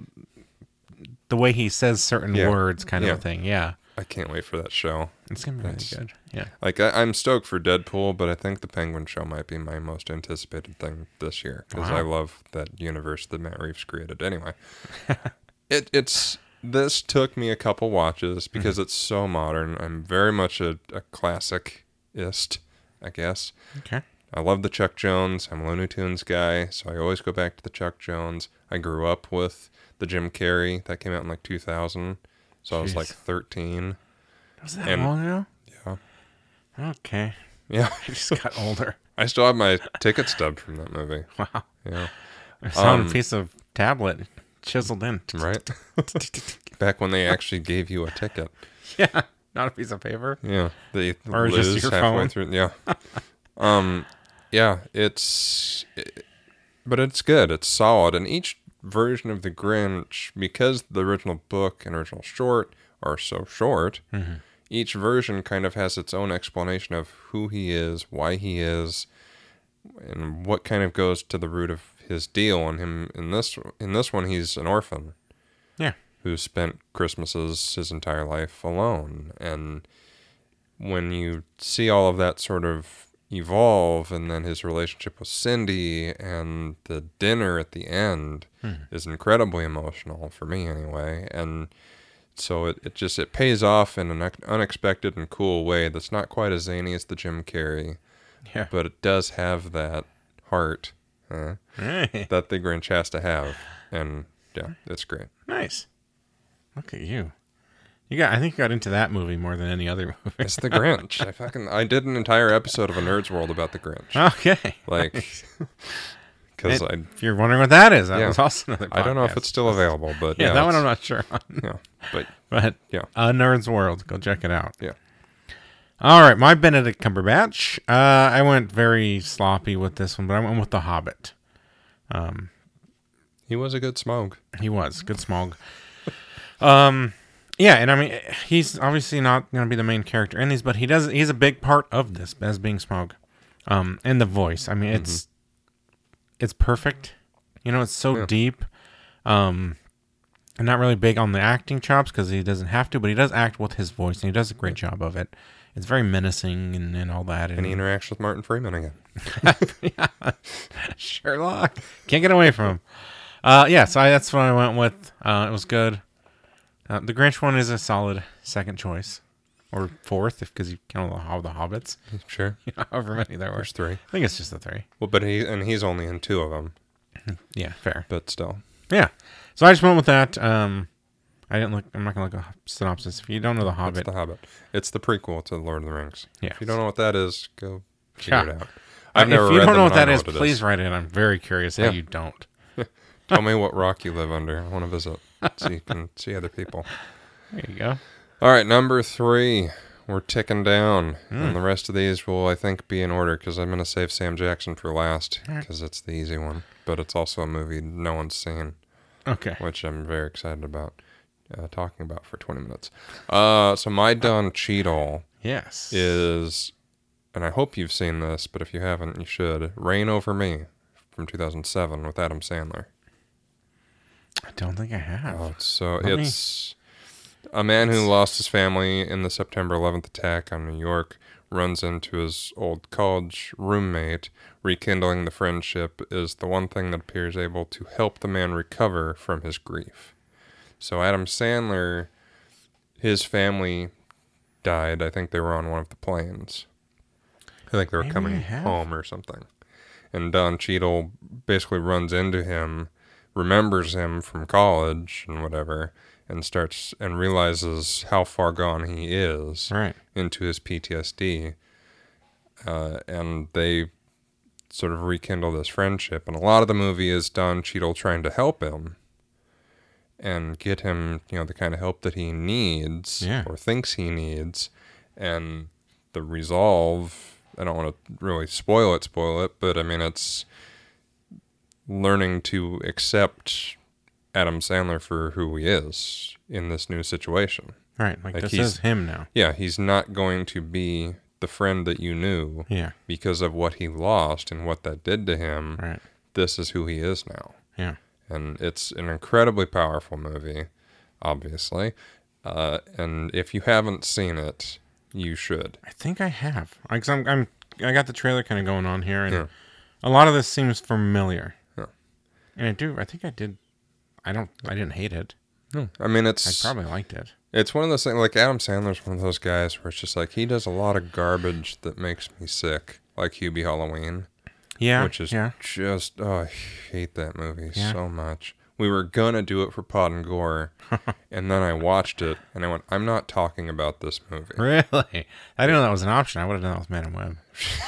Speaker 1: the way he says certain
Speaker 2: Yeah.
Speaker 1: words, kind
Speaker 2: Yeah.
Speaker 1: of a thing. Yeah,
Speaker 2: I can't wait for that show.
Speaker 1: it's gonna be really
Speaker 2: That's-
Speaker 1: good. Yeah,
Speaker 2: Like I, I'm stoked for Deadpool, but I think the Penguin show might be my most anticipated thing this year, because
Speaker 1: Wow.
Speaker 2: I love that universe that Matt Reeves created. Anyway, it it's this took me a couple watches because
Speaker 1: Mm-hmm.
Speaker 2: it's so modern. I'm very much a, a classic-ist, I guess.
Speaker 1: okay.
Speaker 2: I love the Chuck Jones. I'm a Looney Tunes guy, so I always go back to the Chuck Jones. I grew up with the Jim Carrey that came out in like two thousand, so I was
Speaker 1: Jeez.
Speaker 2: like thirteen.
Speaker 1: Was that
Speaker 2: And-
Speaker 1: long ago?
Speaker 2: Yeah,
Speaker 1: Okay,
Speaker 2: yeah.
Speaker 1: I just got older.
Speaker 2: I still have my ticket stubbed from that movie.
Speaker 1: Wow,
Speaker 2: Yeah,
Speaker 1: I saw
Speaker 2: Um,
Speaker 1: a piece of tablet chiseled in.
Speaker 2: right. Back when they actually gave you a ticket.
Speaker 1: Yeah, not a piece of paper.
Speaker 2: Yeah, they
Speaker 1: Or
Speaker 2: lose
Speaker 1: just your
Speaker 2: halfway
Speaker 1: phone.
Speaker 2: through. Yeah, um, yeah. It's, it, but it's good. It's solid, and each version of the Grinch, because the original book and original short are so short,
Speaker 1: Mm-hmm.
Speaker 2: each version kind of has its own explanation of who he is, why he is, and what kind of goes to the root of his deal. And him in this in this one, he's an orphan.
Speaker 1: Yeah.
Speaker 2: Who spent Christmases his entire life alone. And when you see all of that sort of evolve, and then his relationship with Cindy and the dinner at the end is incredibly emotional for me anyway. And so it, it just it pays off in an unex- unexpected and cool way that's not quite as zany as the Jim Carrey,
Speaker 1: Yeah.
Speaker 2: but it does have that heart uh,
Speaker 1: Hey,
Speaker 2: that the Grinch has to have. And yeah, it's great.
Speaker 1: nice. Look at you. You got. I think you got into that movie more than any other movie.
Speaker 2: It's the Grinch. I fucking I did an entire episode of A Nerd's World about the Grinch.
Speaker 1: Okay.
Speaker 2: Like, because I
Speaker 1: And if you're wondering what that is, that
Speaker 2: Yeah.
Speaker 1: was also another.
Speaker 2: I don't know if
Speaker 1: podcast.
Speaker 2: it's still available, but
Speaker 1: Yeah,
Speaker 2: yeah,
Speaker 1: that one
Speaker 2: it's-
Speaker 1: I'm not sure on.
Speaker 2: yeah, but
Speaker 1: But
Speaker 2: yeah,
Speaker 1: A Nerd's World, go check it out.
Speaker 2: yeah.
Speaker 1: All right, my Benedict Cumberbatch. Uh, I went very sloppy with this one, but I went with The Hobbit. Um,
Speaker 2: He was a good Smaug.
Speaker 1: he was good Smaug. um, yeah, and I mean, he's obviously not going to be the main character in these, but he does. He's a big part of this as being Smaug. Um, and the voice. I mean, it's it's perfect. You know, it's so
Speaker 2: Yeah.
Speaker 1: deep. Um, I'm not really big on the acting chops because he doesn't have to, but he does act with his voice, and he does a great job of it. it's very menacing and, and all that.
Speaker 2: And he interacts with Martin Freeman again.
Speaker 1: Yeah. Sherlock. Can't get away from him. Uh, yeah, so I, that's what I went with. Uh, it was good. Uh, the Grinch one is a solid second choice. Or fourth, if because you count all the Hobbits.
Speaker 2: Sure.
Speaker 1: You know, however many there were.
Speaker 2: There's three.
Speaker 1: I think it's just the three.
Speaker 2: Well, but he and he's only in two of them.
Speaker 1: Yeah, fair.
Speaker 2: But still.
Speaker 1: Yeah. So I just went with that. Um, I didn't look. I'm not gonna look a synopsis. If you don't know the Hobbit,
Speaker 2: It's the Hobbit. It's the prequel to Lord of the Rings.
Speaker 1: Yeah.
Speaker 2: If you don't know what that is, go figure
Speaker 1: Yeah.
Speaker 2: it out. I've
Speaker 1: if
Speaker 2: never
Speaker 1: you
Speaker 2: read
Speaker 1: don't
Speaker 2: them
Speaker 1: know what
Speaker 2: and I
Speaker 1: that is,
Speaker 2: what it
Speaker 1: please write it. I'm very curious
Speaker 2: Yeah.
Speaker 1: how you don't.
Speaker 2: Tell me what rock you live under. I want to visit so you can see other people.
Speaker 1: There you go.
Speaker 2: All right, number three. We're ticking down.
Speaker 1: Hmm.
Speaker 2: And the rest of these will, I think, be in order because I'm going to save Sam Jackson for last because it's the easy one. But it's also a movie no one's seen,
Speaker 1: Okay.
Speaker 2: which I'm very excited about uh, talking about for twenty minutes. Uh, so my Don Cheadle
Speaker 1: Yes.
Speaker 2: is, and I hope you've seen this, but if you haven't, you should, Reign Over Me from two thousand seven with Adam Sandler.
Speaker 1: I don't think I have.
Speaker 2: Oh, so
Speaker 1: Let me-
Speaker 2: it's a man who lost his family in the September eleventh attack on New York runs into his old college roommate. Rekindling the friendship is the one thing that appears able to help the man recover from his grief. So Adam Sandler, his family died. I think they were on one of the planes. I think they were
Speaker 1: Maybe I
Speaker 2: coming
Speaker 1: have.
Speaker 2: home or something. And Don Cheadle basically runs into him, remembers him from college and whatever, and starts and realizes how far gone he is
Speaker 1: Right.
Speaker 2: into his P T S D. Uh, and they sort of rekindle this friendship. And a lot of the movie is Don Cheadle trying to help him and get him, you know, the kind of help that he needs
Speaker 1: Yeah.
Speaker 2: or thinks he needs. And the resolve, I don't want to really spoil it, spoil it, but I mean, it's learning to accept Adam Sandler for who he is in this new situation.
Speaker 1: Right. Like,
Speaker 2: Like
Speaker 1: this
Speaker 2: he's-
Speaker 1: is him now.
Speaker 2: Yeah, he's not going to be the friend that you knew
Speaker 1: Yeah.
Speaker 2: because of what he lost and what that did to him.
Speaker 1: Right.
Speaker 2: This is who he is now.
Speaker 1: Yeah.
Speaker 2: And it's an incredibly powerful movie, obviously. Uh, and if you haven't seen it, you should.
Speaker 1: I think I have. Like, 'cause I'm, I'm, I got the trailer kind of going on here, and
Speaker 2: Yeah.
Speaker 1: a lot of this seems familiar.
Speaker 2: Yeah.
Speaker 1: And I do. I think I did. I don't. I didn't hate it.
Speaker 2: I mean,
Speaker 1: I
Speaker 2: it's
Speaker 1: probably liked it.
Speaker 2: it's one of those things. Like Adam Sandler's one of those guys where it's just like he does a lot of garbage that makes me sick, like Hubie Halloween.
Speaker 1: Yeah.
Speaker 2: which is
Speaker 1: yeah.
Speaker 2: just, oh, I hate that movie
Speaker 1: Yeah.
Speaker 2: so much. We were going to do it for Pod and Gore, and then I watched it, and I went, I'm not talking about this movie.
Speaker 1: Really? I didn't know that was an option. I would have done that with Man and Web.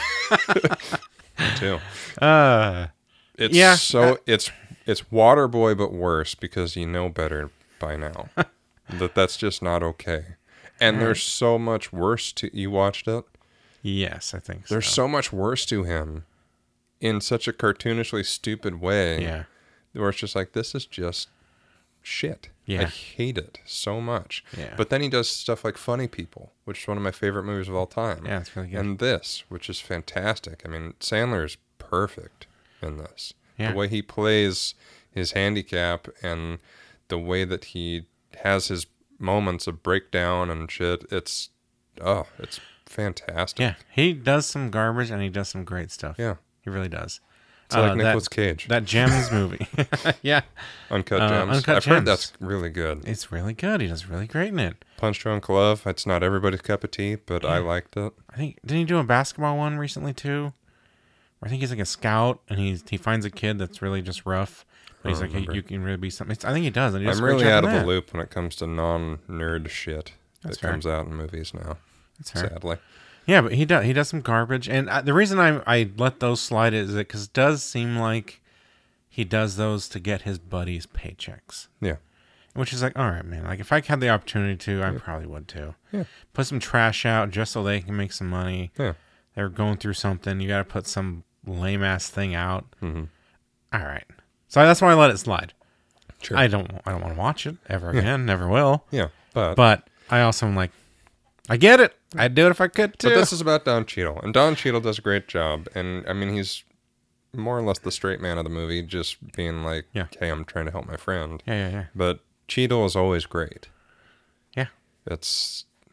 Speaker 2: Me too.
Speaker 1: Uh,
Speaker 2: It's
Speaker 1: Yeah,
Speaker 2: so,
Speaker 1: uh,
Speaker 2: it's it's Waterboy, but worse, because you know better by now. that that's just not okay. And there's so much worse to, you watched it?
Speaker 1: yes, I think so.
Speaker 2: There's so much worse to him in such a cartoonishly stupid way.
Speaker 1: Yeah.
Speaker 2: Where it's just like, this is just shit.
Speaker 1: Yeah.
Speaker 2: I hate it so much.
Speaker 1: Yeah.
Speaker 2: But then he does stuff like Funny People, which is one of my favorite movies of all time.
Speaker 1: Yeah, it's really good.
Speaker 2: And this, which is fantastic. I mean, Sandler is perfect in this.
Speaker 1: Yeah.
Speaker 2: The way he plays his handicap and the way that he has his moments of breakdown and shit, it's, oh, it's fantastic.
Speaker 1: Yeah, he does some garbage and he does some great stuff.
Speaker 2: Yeah.
Speaker 1: He really does.
Speaker 2: It's like
Speaker 1: Uh,
Speaker 2: Nicolas
Speaker 1: that,
Speaker 2: Cage.
Speaker 1: That Gems movie. Yeah,
Speaker 2: Uncut
Speaker 1: uh,
Speaker 2: Gems.
Speaker 1: Uncut
Speaker 2: I've heard
Speaker 1: Gems.
Speaker 2: that's really good.
Speaker 1: it's really good. He does really great in it.
Speaker 2: Punch Drunk Love. It's not everybody's cup of tea, but I liked it.
Speaker 1: I think didn't he do a basketball one recently too? Where I think he's like a scout and he's he finds a kid that's really just rough. But he's like, hey, you can really be something. It's, I think he does. And he does
Speaker 2: I'm
Speaker 1: a great
Speaker 2: really
Speaker 1: job
Speaker 2: out
Speaker 1: in
Speaker 2: of the
Speaker 1: that.
Speaker 2: loop when it comes to non-nerd shit
Speaker 1: That's
Speaker 2: that
Speaker 1: fair.
Speaker 2: comes out in movies now.
Speaker 1: That's fair.
Speaker 2: Sadly.
Speaker 1: Yeah, but he does. He does some garbage, and I, the reason I I let those slide is that because it does seem like he does those to get his buddies' paychecks.
Speaker 2: Yeah.
Speaker 1: Which is like, all right, man. Like if I had the opportunity to, I probably would too.
Speaker 2: Yeah.
Speaker 1: Put some trash out just so they can make some money.
Speaker 2: Yeah.
Speaker 1: They're going through something. You got to put some lame ass thing out.
Speaker 2: Mm-hmm.
Speaker 1: All right. So that's why I let it slide.
Speaker 2: Sure.
Speaker 1: I don't. I don't want to watch it ever again. Never will.
Speaker 2: yeah. But, but
Speaker 1: But I also am like, I get it. I'd do it if I could too.
Speaker 2: this is about Don Cheadle, and Don Cheadle does a great job. And I mean, he's more or less the straight man of the movie, just being like,
Speaker 1: Yeah.
Speaker 2: "Hey, I'm trying to help my friend."
Speaker 1: yeah, yeah, yeah,
Speaker 2: But Cheadle is always great.
Speaker 1: yeah.
Speaker 2: It's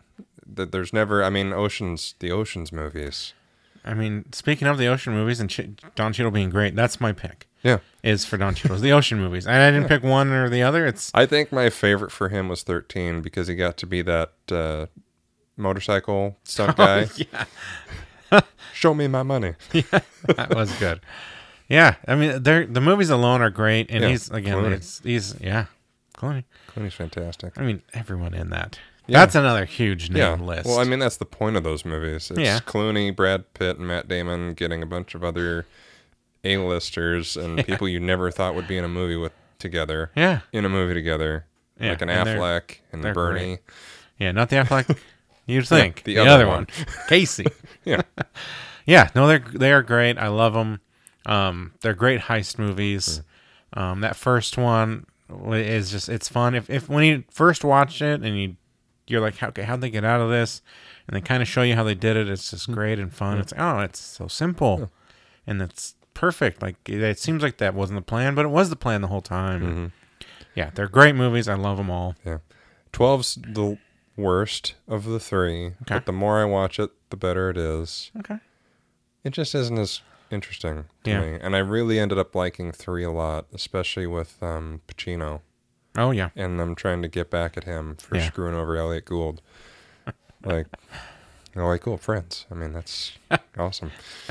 Speaker 2: that there's never. I mean, Ocean's the Ocean's movies.
Speaker 1: I mean, speaking of the Ocean movies and Ch- Don Cheadle being great, that's my pick.
Speaker 2: Yeah,
Speaker 1: is for Don Cheadle's the Ocean movies, and I didn't
Speaker 2: yeah.
Speaker 1: pick one or the other. It's
Speaker 2: I think my favorite for him was thirteen because he got to be that uh, motorcycle stunt guy.
Speaker 1: Oh, yeah,
Speaker 2: show me my money.
Speaker 1: Yeah, that was good. Yeah, I mean, they're the movies alone are great, and
Speaker 2: Yeah,
Speaker 1: he's again,
Speaker 2: Clooney.
Speaker 1: it's he's yeah, Clooney.
Speaker 2: Clooney's fantastic.
Speaker 1: I mean, everyone in that.
Speaker 2: Yeah.
Speaker 1: That's another huge name
Speaker 2: Yeah.
Speaker 1: list.
Speaker 2: Well, I mean, that's the point of those movies. It's
Speaker 1: Yeah.
Speaker 2: Clooney, Brad Pitt, and Matt Damon getting a bunch of other A-listers and
Speaker 1: Yeah.
Speaker 2: people you never thought would be in a movie with together.
Speaker 1: yeah,
Speaker 2: In a movie together.
Speaker 1: Yeah,
Speaker 2: Like an
Speaker 1: and they're-
Speaker 2: Affleck and
Speaker 1: they're
Speaker 2: Bernie.
Speaker 1: great. yeah, not the Affleck you'd think.
Speaker 2: the
Speaker 1: the,
Speaker 2: other
Speaker 1: other,
Speaker 2: one.
Speaker 1: one, Casey.
Speaker 2: Yeah.
Speaker 1: Yeah, no, they're they are great. I love them. Um, they're great heist movies.
Speaker 2: Mm.
Speaker 1: Um, that first one is just it's fun. If if when you first watch it and you you're like, how, okay, how'd they get out of this? And they kind of show you how they did it. It's just great and fun.
Speaker 2: Yeah.
Speaker 1: It's oh, it's so simple,
Speaker 2: Yeah.
Speaker 1: and it's perfect. Like it, it seems like that wasn't the plan, but it was the plan the whole time.
Speaker 2: hmm
Speaker 1: Yeah, they're great movies. I love them all.
Speaker 2: Yeah. twelve's the worst of the three.
Speaker 1: Okay.
Speaker 2: But the more I watch it, the better it is.
Speaker 1: Okay.
Speaker 2: It just isn't as interesting to
Speaker 1: Yeah.
Speaker 2: me. And I really ended up liking three a lot, especially with um, Pacino.
Speaker 1: Oh yeah.
Speaker 2: And them trying to get back at him for
Speaker 1: Yeah.
Speaker 2: screwing over Elliot Gould. Like, oh, like, cool, friends. I mean, that's awesome.
Speaker 1: Uh,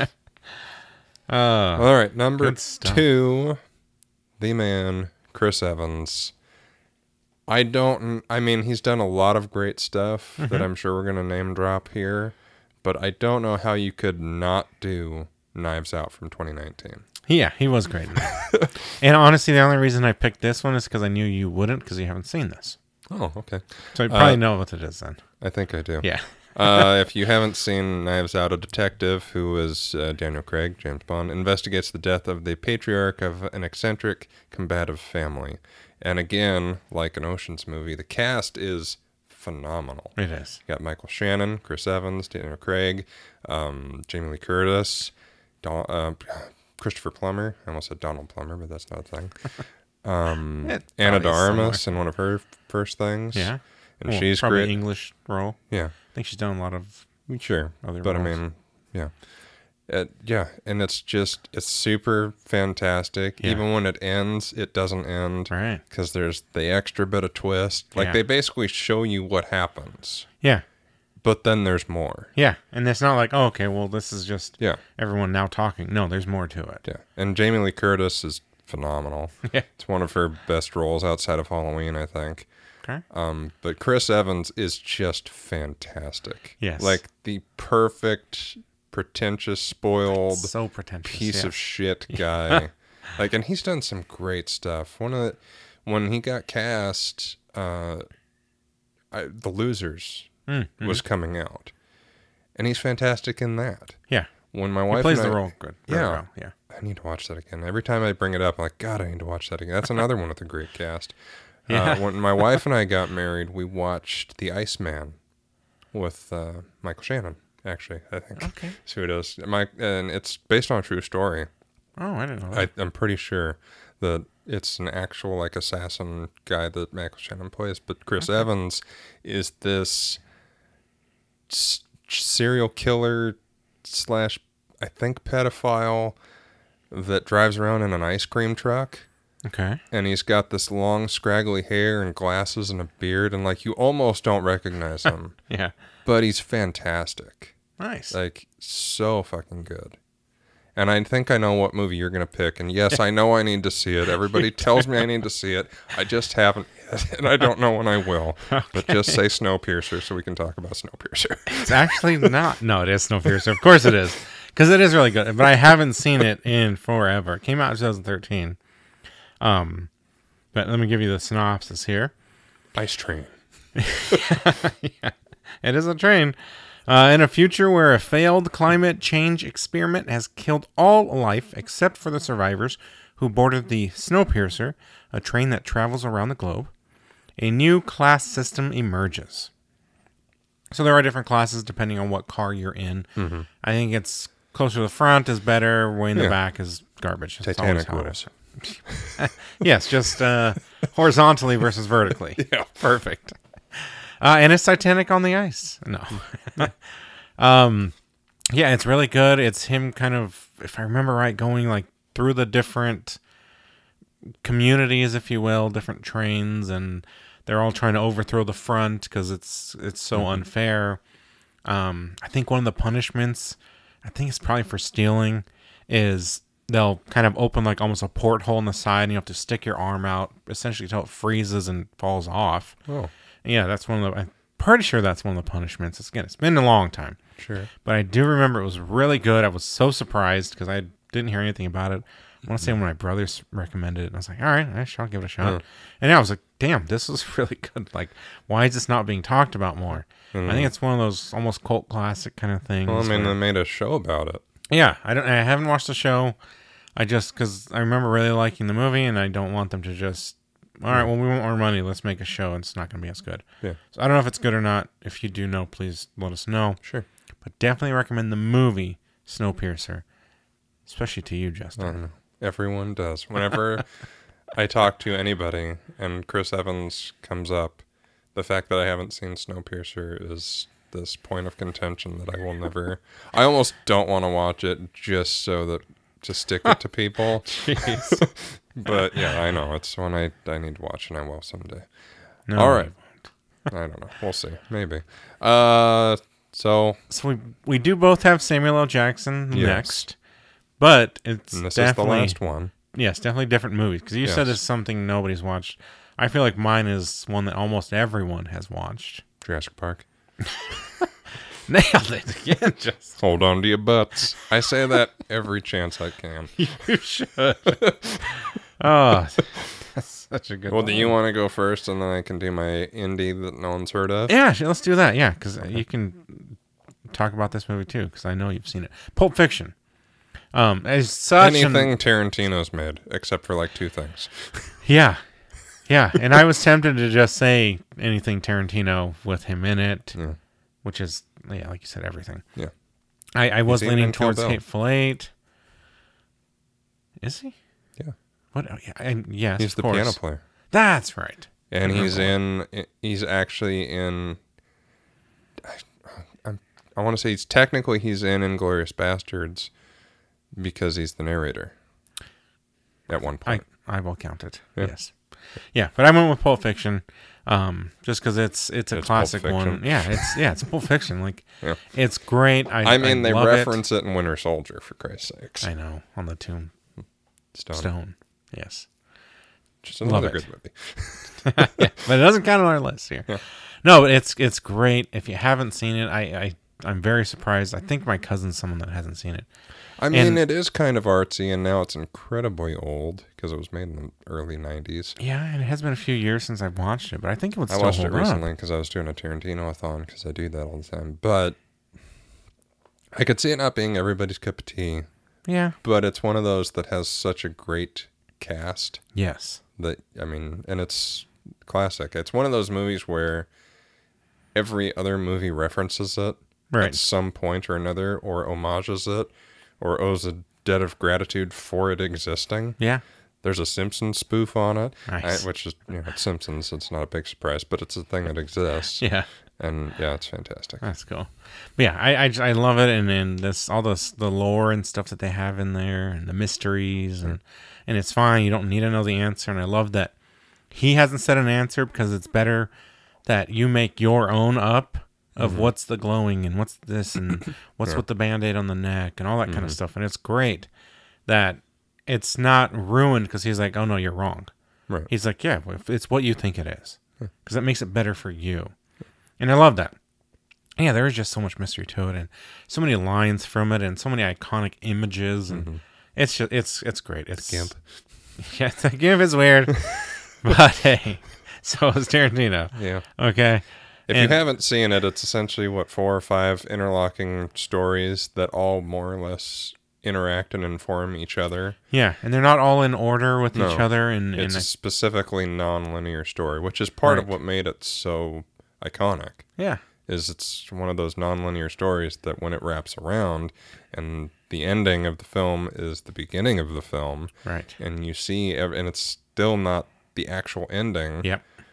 Speaker 2: All right, number
Speaker 1: good stuff.
Speaker 2: two, the man, Chris Evans. I don't, I mean, he's done a lot of great stuff
Speaker 1: Mm-hmm.
Speaker 2: that I'm sure we're going to name drop here, but I don't know how you could not do Knives Out from twenty nineteen.
Speaker 1: Yeah, he was great in that. And honestly, the only reason I picked this one is because I knew you wouldn't, because you haven't seen this.
Speaker 2: Oh, okay.
Speaker 1: So you probably
Speaker 2: Uh,
Speaker 1: know what it is then.
Speaker 2: I think I do.
Speaker 1: Yeah.
Speaker 2: uh, if you haven't seen Knives Out, a detective who is uh, Daniel Craig, James Bond, investigates the death of the patriarch of an eccentric, combative family. And again, like an Ocean's movie, the cast is phenomenal.
Speaker 1: It is.
Speaker 2: You got Michael Shannon, Chris Evans, Daniel Craig, um, Jamie Lee Curtis, Don, uh, Christopher Plummer. I almost said Donald Plummer, but that's not a thing. Um,
Speaker 1: It
Speaker 2: Anna
Speaker 1: probably
Speaker 2: de
Speaker 1: is
Speaker 2: Armas in one of her first things.
Speaker 1: Yeah.
Speaker 2: And
Speaker 1: Well,
Speaker 2: she's
Speaker 1: probably
Speaker 2: great.
Speaker 1: English role.
Speaker 2: Yeah.
Speaker 1: I think she's done a lot of
Speaker 2: Sure,
Speaker 1: other
Speaker 2: but
Speaker 1: roles.
Speaker 2: I mean, yeah, it, yeah, and it's just it's super fantastic.
Speaker 1: Yeah.
Speaker 2: Even when it ends, it doesn't end
Speaker 1: Right.
Speaker 2: because there's the extra bit of twist. Like
Speaker 1: Yeah.
Speaker 2: they basically show you what happens,
Speaker 1: Yeah.
Speaker 2: but then there's more.
Speaker 1: Yeah. And it's not like, oh, okay, well, this is just
Speaker 2: Yeah,
Speaker 1: everyone now talking. No, there's more to it.
Speaker 2: yeah, and Jamie Lee Curtis is phenomenal.
Speaker 1: Yeah.
Speaker 2: It's one of her best roles outside of Halloween, I think.
Speaker 1: Okay.
Speaker 2: Um, but Chris Evans is just fantastic.
Speaker 1: Yes.
Speaker 2: Like the perfect, pretentious, spoiled.
Speaker 1: So pretentious.
Speaker 2: piece
Speaker 1: yeah.
Speaker 2: of shit guy. Like, and he's done some great stuff. One of the, when he got cast, uh, I, The Losers
Speaker 1: Mm, mhm.
Speaker 2: was coming out, and he's fantastic in that.
Speaker 1: Yeah.
Speaker 2: When my
Speaker 1: He
Speaker 2: wife
Speaker 1: plays
Speaker 2: and
Speaker 1: the
Speaker 2: I-
Speaker 1: role good. Very
Speaker 2: Yeah.
Speaker 1: well. Yeah.
Speaker 2: I need to watch that again. Every time I bring it up, I'm like, God, I need to watch that again. That's another one with a great cast.
Speaker 1: Yeah.
Speaker 2: Uh, when my wife and I got married, we watched The Iceman with uh, Michael Shannon. Actually, I think.
Speaker 1: Okay.
Speaker 2: That's who it is. My, and it's based on a true story.
Speaker 1: Oh, I didn't know that.
Speaker 2: I, I'm pretty sure that it's an actual like assassin guy that Michael Shannon plays, but Chris
Speaker 1: Okay.
Speaker 2: Evans is this s- serial killer slash I think pedophile that drives around in an ice cream truck,
Speaker 1: Okay.
Speaker 2: and he's got this long scraggly hair and glasses and a beard, and like you almost don't recognize him,
Speaker 1: Yeah.
Speaker 2: but he's fantastic,
Speaker 1: Nice.
Speaker 2: like so fucking good. And I think I know what movie you're going to pick. And yes, I know I need to see it. Everybody tells me I need to see it. I just haven't yet. And I don't know when I will. But just say Snowpiercer so we can talk about Snowpiercer.
Speaker 1: It's actually not. No, it is Snowpiercer. Of course it is. Because it is really good. But I haven't seen it in forever. It came out in twenty thirteen. Um, but let me give you the synopsis here.
Speaker 2: Ice Train.
Speaker 1: Yeah, it is a train. Uh, in a future where a failed climate change experiment has killed all life except for the survivors who boarded the Snowpiercer, a train that travels around the globe, a new class system emerges. So there are different classes depending on what car you're in.
Speaker 2: Mm-hmm.
Speaker 1: I think it's closer to the front is better, way in the
Speaker 2: Yeah.
Speaker 1: back is garbage. That's always
Speaker 2: Titanic
Speaker 1: how it
Speaker 2: rules.
Speaker 1: is. Yes, just uh, horizontally versus vertically.
Speaker 2: Yeah.
Speaker 1: Perfect. Uh, and it's Titanic on the ice. No. um, yeah, it's really good. It's him kind of, if I remember right, going like through the different communities, if you will, different trains, and they're all trying to overthrow the front because it's it's so mm-hmm. unfair. Um, I think one of the punishments, I think it's probably for stealing, is they'll kind of open like almost a porthole in the side, and you have to stick your arm out essentially until it freezes and falls off.
Speaker 2: Oh,
Speaker 1: yeah, that's one of the. I'm pretty sure that's one of the punishments. It's, again, it's been a long time.
Speaker 2: Sure,
Speaker 1: but I do remember it was really good. I was so surprised because I didn't hear anything about it. I want to say when my brothers recommended it, and I was like, all right, I shall give it a shot. Yeah. And I was like, damn, this is really good. Like, why is this not being talked about more? Mm-hmm. I think it's one of those almost cult classic kind of things.
Speaker 2: Well, I mean,
Speaker 1: where,
Speaker 2: they made a show about it.
Speaker 1: Yeah, I don't. I haven't watched the show. I just, because I remember really liking the movie, and I don't want them to just, all right, well, we want more money. Let's make a show, and it's not going to be as good.
Speaker 2: Yeah.
Speaker 1: So I don't know if it's good or not. If you do know, please let us know.
Speaker 2: Sure.
Speaker 1: But definitely recommend the movie Snowpiercer, especially to you, Justin.
Speaker 2: I don't know. Everyone does. Whenever I talk to anybody and Chris Evans comes up, the fact that I haven't seen Snowpiercer is this point of contention that I will never... I almost don't want to watch it just so that... to stick it to people.
Speaker 1: Jeez.
Speaker 2: But yeah, I know. It's one I, I need to watch, and I will someday.
Speaker 1: No,
Speaker 2: all right. I don't know. We'll see. Maybe. Uh, so...
Speaker 1: So we, we do both have Samuel L. Jackson
Speaker 2: yes.
Speaker 1: next. But it's
Speaker 2: and this
Speaker 1: definitely,
Speaker 2: is the last one.
Speaker 1: Yes, definitely different movies. Because you
Speaker 2: yes.
Speaker 1: said it's something nobody's watched. I feel like mine is one that almost everyone has watched.
Speaker 2: Jurassic Park.
Speaker 1: Nailed it again. Just
Speaker 2: hold on to your butts. I say that every chance I can.
Speaker 1: You should. Oh, that's such a good.
Speaker 2: Well,
Speaker 1: one.
Speaker 2: do you want to go first, and then I can do my indie that no one's heard of?
Speaker 1: Yeah, let's do that. Yeah, because okay. you can talk about this movie too, because I know you've seen it. Pulp Fiction. Um, as such
Speaker 2: anything
Speaker 1: an,
Speaker 2: Tarantino's made, except for like two things.
Speaker 1: Yeah, yeah, and I was tempted to just say anything Tarantino with him in it,
Speaker 2: yeah.
Speaker 1: which is yeah, like you said, everything.
Speaker 2: Yeah,
Speaker 1: I, I was leaning towards Hateful Eight. Is he?
Speaker 2: Yeah.
Speaker 1: What? Oh, yeah, and yes,
Speaker 2: he's
Speaker 1: of
Speaker 2: the
Speaker 1: course.
Speaker 2: piano player.
Speaker 1: That's right.
Speaker 2: And he's in. He's actually in. I, I'm, I want to say he's technically he's in Inglourious Bastards. Because he's the narrator. At one point.
Speaker 1: I, I will count it.
Speaker 2: Yeah.
Speaker 1: Yes. Yeah, but I went with Pulp Fiction. Um, just because it's it's a
Speaker 2: it's
Speaker 1: classic one. Yeah, it's yeah, it's Pulp Fiction. Like
Speaker 2: yeah.
Speaker 1: it's great. I,
Speaker 2: I mean
Speaker 1: I
Speaker 2: they
Speaker 1: love
Speaker 2: reference
Speaker 1: it.
Speaker 2: it in Winter Soldier, for Christ's sakes.
Speaker 1: I know, on the tomb.
Speaker 2: Stone.
Speaker 1: Stone. Yes.
Speaker 2: Just another good movie.
Speaker 1: Yeah, but it doesn't count on our list here.
Speaker 2: Yeah.
Speaker 1: No, but it's it's great. If you haven't seen it, I, I I'm very surprised. I think my cousin's someone that hasn't seen it.
Speaker 2: I mean,
Speaker 1: and,
Speaker 2: it is kind of artsy, and now it's incredibly old because it was made in the early nineties.
Speaker 1: Yeah, and it has been a few years since I've watched it, but I think it would still
Speaker 2: I watched
Speaker 1: hold
Speaker 2: it recently
Speaker 1: up.
Speaker 2: because I was doing a Tarantino-a-thon because I do that all the time. But I could see it not being everybody's cup of tea.
Speaker 1: Yeah.
Speaker 2: But it's one of those that has such a great cast.
Speaker 1: Yes.
Speaker 2: That, I mean, and it's classic. It's one of those movies where every other movie references it
Speaker 1: right.
Speaker 2: at some point or another, or homages it, or owes a debt of gratitude for it existing.
Speaker 1: Yeah.
Speaker 2: There's a Simpsons spoof on it,
Speaker 1: nice.
Speaker 2: I, which is, you know, it's Simpsons. It's not a big surprise, but it's a thing that exists.
Speaker 1: Yeah.
Speaker 2: And yeah, it's fantastic.
Speaker 1: That's cool. But yeah, I, I, I love it. And then this, all this, the lore and stuff that they have in there and the mysteries and, and it's fine. You don't need to know the answer. And I love that he hasn't said an answer because it's better that you make your own up of mm-hmm. what's the glowing and what's this and what's yeah. with the Band-Aid on the neck and all that mm-hmm. kind of stuff. And it's great that it's not ruined because he's like, oh, no, you're wrong.
Speaker 2: Right.
Speaker 1: He's like, yeah, it's what you think it is because it makes it better for you. And I love that. Yeah, there is just so much mystery to it and so many lines from it and so many iconic images. And mm-hmm. it's just, it's it's great. It's
Speaker 2: GIMP.
Speaker 1: Yeah, the GIMP is weird. But hey, so is Tarantino.
Speaker 2: Yeah.
Speaker 1: Okay.
Speaker 2: If
Speaker 1: and,
Speaker 2: you haven't seen it, it's essentially, what, four or five interlocking stories that all more or less interact and inform each other.
Speaker 1: Yeah, and they're not all in order with
Speaker 2: no,
Speaker 1: each other. And,
Speaker 2: it's
Speaker 1: and
Speaker 2: a specifically non-linear story, which is part right. of what made it so iconic.
Speaker 1: Yeah.
Speaker 2: Is it's one of those non-linear stories that when it wraps around and the ending of the film is the beginning of the film.
Speaker 1: Right.
Speaker 2: And you see, and it's still not the actual ending.
Speaker 1: Yep.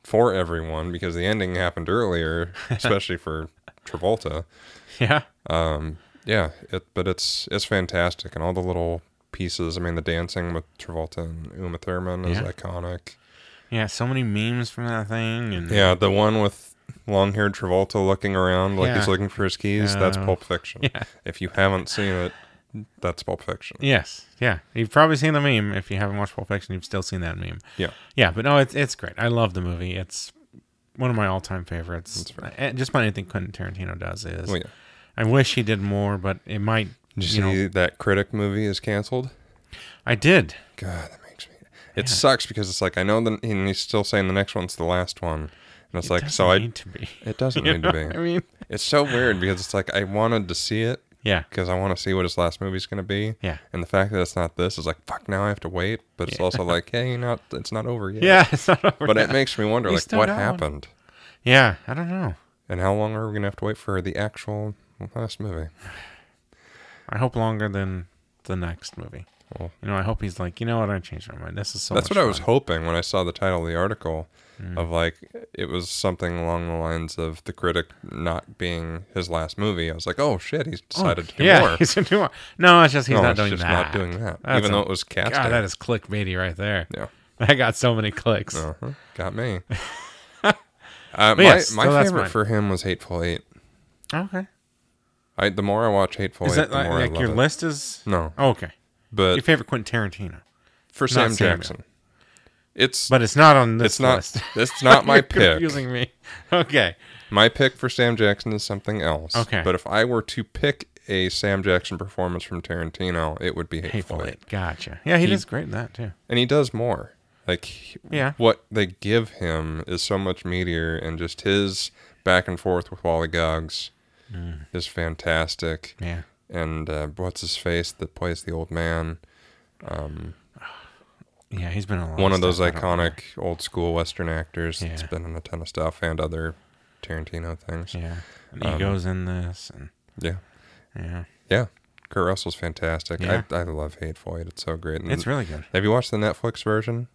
Speaker 2: for everyone because the ending happened earlier, especially for Travolta.
Speaker 1: Yeah.
Speaker 2: Um, yeah, it, but it's it's fantastic, and all the little pieces. I mean, the dancing with Travolta and Uma Thurman is
Speaker 1: Yeah.
Speaker 2: iconic.
Speaker 1: Yeah, so many memes from that thing. And
Speaker 2: Yeah, the one with long-haired Travolta looking around like
Speaker 1: Yeah.
Speaker 2: he's looking for his keys, that's
Speaker 1: Uh,
Speaker 2: Pulp Fiction.
Speaker 1: Yeah.
Speaker 2: If you haven't seen it, that's Pulp Fiction.
Speaker 1: Yes. Yeah. You've probably seen the meme. If you haven't watched Pulp Fiction, you've still seen that meme.
Speaker 2: Yeah.
Speaker 1: Yeah, but no, it's it's great. I love the movie. It's one of my all-time favorites.
Speaker 2: That's fair.
Speaker 1: And just about anything Quentin Tarantino does is.
Speaker 2: Well, yeah.
Speaker 1: I wish he did more, but it might.
Speaker 2: Did
Speaker 1: you
Speaker 2: you see
Speaker 1: know,
Speaker 2: that Critic movie is canceled?
Speaker 1: I did.
Speaker 2: God, that makes me. It
Speaker 1: Yeah.
Speaker 2: sucks because it's like I know that and he's still saying the next one's the last one, and it's
Speaker 1: It
Speaker 2: like
Speaker 1: doesn't
Speaker 2: so I.
Speaker 1: need to be.
Speaker 2: It doesn't
Speaker 1: You
Speaker 2: need
Speaker 1: know
Speaker 2: to
Speaker 1: what
Speaker 2: be.
Speaker 1: I mean,
Speaker 2: It's so weird because it's like I wanted to see it
Speaker 1: yeah,
Speaker 2: because I want to see what his last movie's going to be,
Speaker 1: yeah,
Speaker 2: and the fact that it's not this is like fuck. Now I have to wait, but it's
Speaker 1: Yeah.
Speaker 2: also like hey, not it's not over yet.
Speaker 1: yeah. It's not over
Speaker 2: But
Speaker 1: yet.
Speaker 2: it makes me wonder
Speaker 1: He's
Speaker 2: like
Speaker 1: still
Speaker 2: what
Speaker 1: going.
Speaker 2: happened
Speaker 1: Yeah, I don't know.
Speaker 2: and how long are we going to have to wait for the actual last movie?
Speaker 1: I hope longer than the next movie.
Speaker 2: Well,
Speaker 1: You know, I hope he's like, you know what? I changed my mind. This is so.
Speaker 2: that's
Speaker 1: much
Speaker 2: what I was
Speaker 1: fun.
Speaker 2: hoping when I saw the title of the article.
Speaker 1: Mm.
Speaker 2: Of like, it was something along the lines of The Critic not being his last movie. I was like, oh shit, he's decided to do
Speaker 1: yeah,
Speaker 2: more.
Speaker 1: he's gonna do more. No, it's just he's
Speaker 2: no,
Speaker 1: not
Speaker 2: it's
Speaker 1: doing
Speaker 2: just
Speaker 1: that.
Speaker 2: not doing that,
Speaker 1: That's
Speaker 2: even
Speaker 1: a-
Speaker 2: though it was casting.
Speaker 1: God, that is clickbaity right there.
Speaker 2: Yeah,
Speaker 1: That got so many clicks.
Speaker 2: uh-huh. Got me. uh, my
Speaker 1: yes,
Speaker 2: my
Speaker 1: so that's
Speaker 2: favorite
Speaker 1: mine.
Speaker 2: for him was Hateful Eight.
Speaker 1: Okay.
Speaker 2: I the more I watch Hateful
Speaker 1: Is
Speaker 2: Eight,
Speaker 1: that
Speaker 2: the
Speaker 1: like,
Speaker 2: more
Speaker 1: like
Speaker 2: I love
Speaker 1: your
Speaker 2: it.
Speaker 1: list is?
Speaker 2: No,
Speaker 1: Oh, okay.
Speaker 2: but
Speaker 1: Your favorite Quentin Tarantino,
Speaker 2: for Sam
Speaker 1: Samuel.
Speaker 2: Jackson, it's
Speaker 1: but it's not on this
Speaker 2: it's not
Speaker 1: list.
Speaker 2: it's not my
Speaker 1: You're
Speaker 2: pick.
Speaker 1: confusing me. Okay.
Speaker 2: My pick for Sam Jackson is something else.
Speaker 1: Okay.
Speaker 2: But if I were to pick a Sam Jackson performance from Tarantino, it would be Hateful,
Speaker 1: Hateful
Speaker 2: Eight.
Speaker 1: Eight. Gotcha. Yeah, he,
Speaker 2: He-
Speaker 1: does great in that too.
Speaker 2: And he does more. Like,
Speaker 1: Yeah.
Speaker 2: what they give him is so much meatier, and just his back and forth with Wally Goggs
Speaker 1: Mm.
Speaker 2: is fantastic.
Speaker 1: Yeah.
Speaker 2: And uh, what's his face that plays the old man? Um,
Speaker 1: Yeah, he's been in a lot
Speaker 2: one of
Speaker 1: of
Speaker 2: those
Speaker 1: stuff. I don't know.
Speaker 2: iconic old school Western actors
Speaker 1: Yeah.
Speaker 2: that's been in a ton of stuff and other Tarantino things.
Speaker 1: Yeah. And
Speaker 2: Um,
Speaker 1: Ego's in this, and
Speaker 2: Yeah.
Speaker 1: yeah,
Speaker 2: Yeah. Kurt Russell's fantastic.
Speaker 1: Yeah.
Speaker 2: I, I love Hateful Eight. It's so great. And
Speaker 1: it's really good.
Speaker 2: have you watched the Netflix version?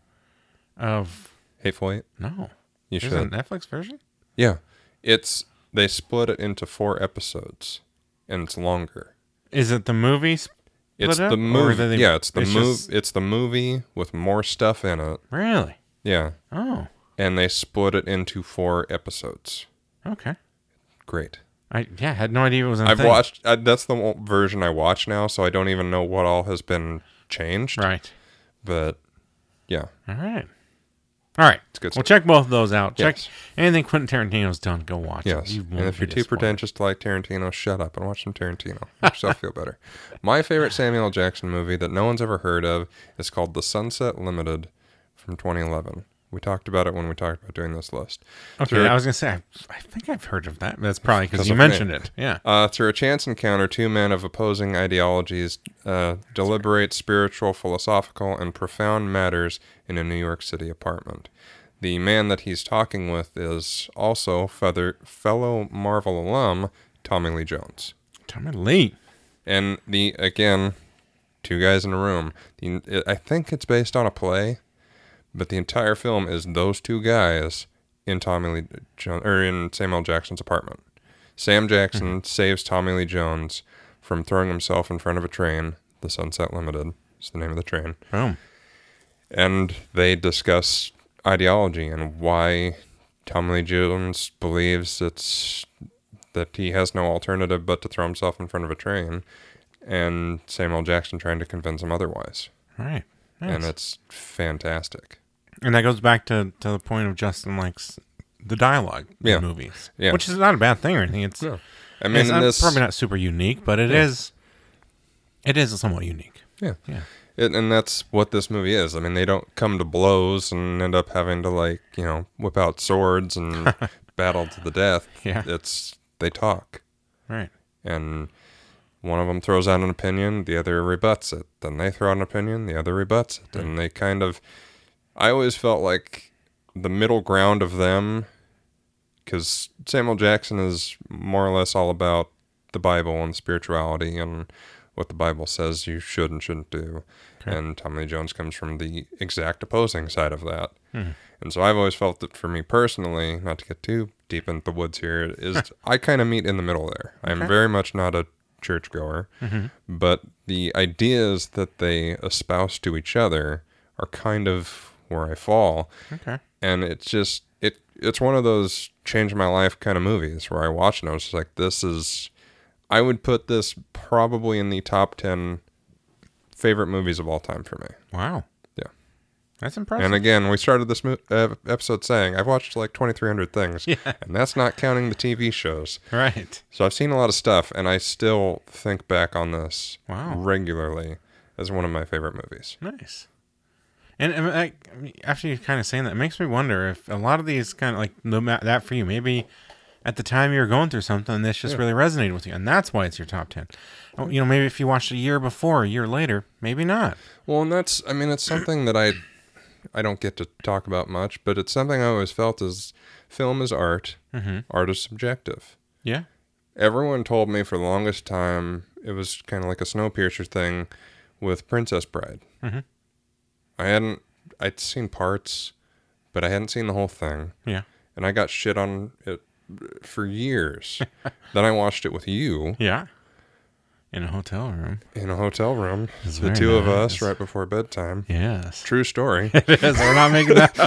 Speaker 1: Of
Speaker 2: Hateful Eight?
Speaker 1: no,
Speaker 2: You
Speaker 1: there's a
Speaker 2: should.
Speaker 1: Netflix version.
Speaker 2: Yeah. It's they split it into four episodes, and it's longer.
Speaker 1: Is it the movie? Split
Speaker 2: It's
Speaker 1: up,
Speaker 2: the
Speaker 1: or
Speaker 2: movie.
Speaker 1: do they-
Speaker 2: Yeah, it's the
Speaker 1: it's
Speaker 2: movie.
Speaker 1: just-
Speaker 2: It's the movie with more stuff in it.
Speaker 1: Really?
Speaker 2: Yeah,
Speaker 1: Oh,
Speaker 2: and they split it into four episodes.
Speaker 1: okay.
Speaker 2: Great.
Speaker 1: I yeah, had no idea it was. A
Speaker 2: I've
Speaker 1: thing.
Speaker 2: watched. Uh, that's the o- version I watch now, so I don't even know what all has been changed.
Speaker 1: Right.
Speaker 2: But yeah,
Speaker 1: All right. All right.
Speaker 2: it's good
Speaker 1: Well,
Speaker 2: stuff.
Speaker 1: check both of those out. Check
Speaker 2: Yes.
Speaker 1: anything Quentin Tarantino's done. Go watch
Speaker 2: Yes.
Speaker 1: it. You
Speaker 2: And
Speaker 1: won't
Speaker 2: if
Speaker 1: be
Speaker 2: you're too
Speaker 1: disappointed.
Speaker 2: pretentious to like Tarantino, shut up and watch some Tarantino. Make yourself feel better. My favorite Samuel L. Jackson movie that no one's ever heard of is called The Sunset Limited from twenty eleven. We talked about it when we talked about doing this list.
Speaker 1: Okay,
Speaker 2: Through-
Speaker 1: I was gonna say I, I think I've heard of that. That's probably because
Speaker 2: 'Cause
Speaker 1: you
Speaker 2: of me.
Speaker 1: mentioned it. Yeah.
Speaker 2: Uh, through a chance encounter, two men of opposing ideologies uh, deliberate spiritual, philosophical, and profound matters in a New York City apartment. The man that he's talking with is also feather, fellow Marvel alum Tommy Lee Jones.
Speaker 1: Tommy Lee.
Speaker 2: And the again, two guys in a room. The, it, I think it's based on a play, but the entire film is those two guys in Tommy Lee Jones or in Samuel L. Jackson's apartment. Sam Jackson
Speaker 1: Mm-hmm.
Speaker 2: saves Tommy Lee Jones from throwing himself in front of a train. The Sunset Limited is the name of the train,
Speaker 1: Boom.
Speaker 2: and they discuss ideology and why Tommy Lee Jones believes it's that he has no alternative but to throw himself in front of a train, and Samuel L. Jackson trying to convince him otherwise.
Speaker 1: All right. Nice.
Speaker 2: And it's fantastic.
Speaker 1: And that goes back to, to the point of Justin likes the dialogue
Speaker 2: Yeah.
Speaker 1: in movies,
Speaker 2: Yeah.
Speaker 1: which is not a bad thing or anything. It's,
Speaker 2: No. I mean,
Speaker 1: it's
Speaker 2: in
Speaker 1: not-
Speaker 2: this,
Speaker 1: probably not super unique, but it
Speaker 2: Yeah.
Speaker 1: is. It is somewhat unique.
Speaker 2: yeah,
Speaker 1: Yeah.
Speaker 2: it, and that's what this movie is. I mean, they don't come to blows and end up having to like you know whip out swords and battle to the death.
Speaker 1: Yeah.
Speaker 2: It's they talk,
Speaker 1: Right.
Speaker 2: and one of them throws out an opinion, the other rebuts it. Then they throw out an opinion, the other rebuts it, and they kind of. I always felt like the middle ground of them, because Samuel Jackson is more or less all about the Bible and spirituality and what the Bible says you should and shouldn't do.
Speaker 1: Okay.
Speaker 2: And Tommy Lee Jones comes from the exact opposing side of that.
Speaker 1: Hmm.
Speaker 2: And so I've always felt that for me personally, not to get too deep into the woods here, is I kind of meet in the middle there. I'm
Speaker 1: Okay.
Speaker 2: very much not a churchgoer,
Speaker 1: Mm-hmm.
Speaker 2: but the ideas that they espouse to each other are kind of where I fall.
Speaker 1: Okay.
Speaker 2: And it's just, it it's one of those change my life kind of movies where I watch and I was just like, this is, I would put this probably in the top ten favorite movies of all time for me.
Speaker 1: Wow.
Speaker 2: Yeah.
Speaker 1: That's impressive.
Speaker 2: And again, we started this mo- uh, episode saying I've watched like twenty-three hundred things,
Speaker 1: Yeah.
Speaker 2: and that's not counting the T V shows.
Speaker 1: Right.
Speaker 2: So I've seen a lot of stuff, and I still think back on this
Speaker 1: Wow.
Speaker 2: regularly as one of my favorite movies.
Speaker 1: Nice. And, and I, I mean, after you kind of saying that, it makes me wonder if a lot of these kind of like no ma- that for you, maybe at the time you were going through something, this just
Speaker 2: Yeah.
Speaker 1: really resonated with you, and that's why it's your top ten. Oh, You know, maybe if you watched a year before, a year later, maybe not.
Speaker 2: Well, and that's, I mean, it's something that I, I don't get to talk about much, but it's something I always felt is film is art,
Speaker 1: Mm-hmm.
Speaker 2: art is subjective.
Speaker 1: Yeah.
Speaker 2: Everyone told me for the longest time it was kind of like a Snowpiercer thing with Princess Bride.
Speaker 1: Mm-hmm.
Speaker 2: I hadn't, I'd seen parts, but I hadn't seen the whole thing.
Speaker 1: Yeah.
Speaker 2: And I got shit on it for years. Then I watched it with you
Speaker 1: Yeah. In a hotel room.
Speaker 2: in a hotel room,
Speaker 1: It's
Speaker 2: the
Speaker 1: very
Speaker 2: two of
Speaker 1: nice.
Speaker 2: us right before bedtime.
Speaker 1: Yes.
Speaker 2: True story.
Speaker 1: It is. We're not making that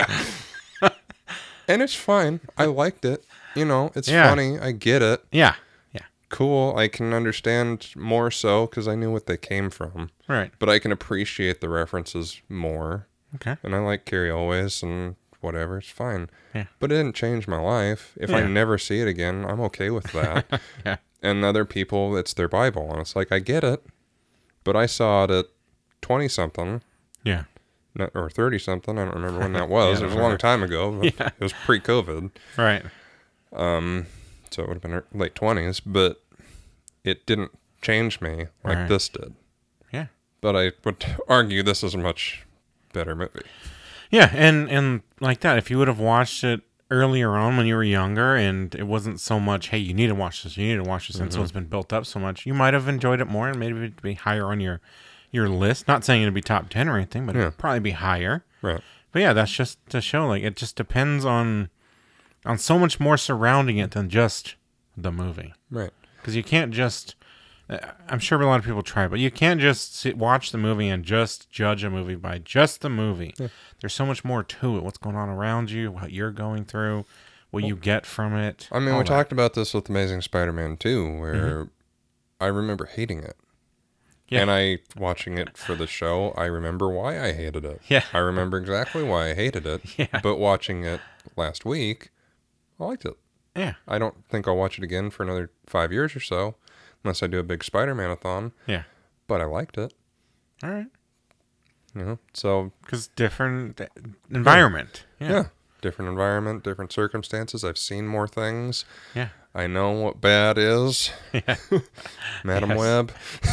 Speaker 1: up.
Speaker 2: And it's fine. I liked it. You know, it's
Speaker 1: Yeah.
Speaker 2: funny. I get it.
Speaker 1: Yeah. Yeah.
Speaker 2: Cool. I can understand more so because I knew what they came from.
Speaker 1: Right.
Speaker 2: But I can appreciate the references more.
Speaker 1: Okay.
Speaker 2: And I like Carrie Always and whatever. It's fine.
Speaker 1: Yeah.
Speaker 2: But it didn't change my life. If I
Speaker 1: Yeah.
Speaker 2: never see it again, I'm okay with that.
Speaker 1: Yeah.
Speaker 2: And other people, it's their Bible. And it's like, I get it. But I saw it at twenty-something.
Speaker 1: Yeah.
Speaker 2: Not- or thirty-something. I don't remember when that was.
Speaker 1: Yeah,
Speaker 2: It was a long
Speaker 1: right.
Speaker 2: time ago.
Speaker 1: Yeah.
Speaker 2: It was pre-COVID.
Speaker 1: Right.
Speaker 2: Um, so it would have been late twenties. But it didn't change me like
Speaker 1: Right.
Speaker 2: this did.
Speaker 1: Yeah.
Speaker 2: But I would argue this is a much better movie.
Speaker 1: Yeah, and and like that, if you would have watched it earlier on when you were younger, and it wasn't so much, hey, you need to watch this, you need to watch this, and so it's been built up so much, you might have enjoyed it more, and maybe it'd be higher on your your list. Not saying it'd be top ten or anything, but
Speaker 2: Yeah.
Speaker 1: it'd probably be higher.
Speaker 2: Right.
Speaker 1: But yeah, that's just to show, like, it just depends on on so much more surrounding it than just the movie.
Speaker 2: Right.
Speaker 1: Because you can't just, uh, I'm sure a lot of people try, but you can't just sit, watch the movie and just judge a movie by just the movie.
Speaker 2: Yeah.
Speaker 1: There's so much more to it. What's going on around you, what you're going through, what you get from it.
Speaker 2: I mean,
Speaker 1: all
Speaker 2: we
Speaker 1: that.
Speaker 2: talked about this with Amazing Spider-Man two, where I remember hating it.
Speaker 1: Yeah.
Speaker 2: And I, watching it for the show, I remember why I hated it.
Speaker 1: Yeah.
Speaker 2: I remember exactly why I hated it.
Speaker 1: Yeah.
Speaker 2: But watching it last week, I liked it.
Speaker 1: Yeah.
Speaker 2: I don't think I'll watch it again for another five years or so, unless I do a big Spider-Man-a-thon.
Speaker 1: Yeah.
Speaker 2: But I liked it.
Speaker 1: All right.
Speaker 2: You know, so
Speaker 1: Because different uh, environment.
Speaker 2: yeah.
Speaker 1: Yeah.
Speaker 2: different environment, different circumstances. I've seen more things.
Speaker 1: Yeah.
Speaker 2: I know what bad is.
Speaker 1: Yeah.
Speaker 2: Madam
Speaker 1: Yes.
Speaker 2: Web.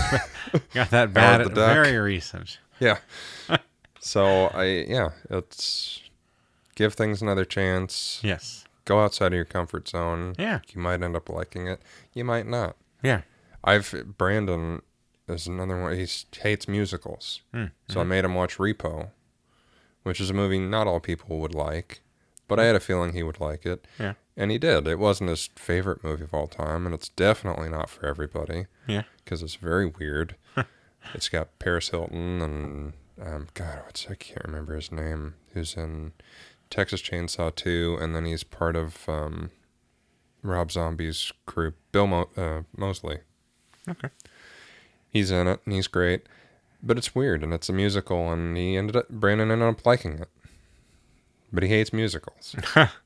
Speaker 1: Got that bad,
Speaker 2: the Duck.
Speaker 1: very recent.
Speaker 2: Yeah. So I yeah, it's give things another chance.
Speaker 1: Yes.
Speaker 2: Go outside of your comfort zone.
Speaker 1: Yeah.
Speaker 2: You might end up liking it. You might not.
Speaker 1: Yeah.
Speaker 2: I've Brandon is another one. He hates musicals.
Speaker 1: Mm.
Speaker 2: So I made him watch Repo, which is a movie not all people would like, but I had a feeling he would like it.
Speaker 1: Yeah.
Speaker 2: And he did. It wasn't his favorite movie of all time, and it's definitely not for everybody
Speaker 1: Yeah.
Speaker 2: because it's very weird. It's got Paris Hilton and um, God, what's I can't remember his name. Who's in Texas Chainsaw two, and then he's part of um, Rob Zombie's crew, Bill Mo- uh, Moseley.
Speaker 1: Okay.
Speaker 2: He's in it, and he's great. But it's weird, and it's a musical, and he ended up, Brandon ended up liking it. But he hates musicals.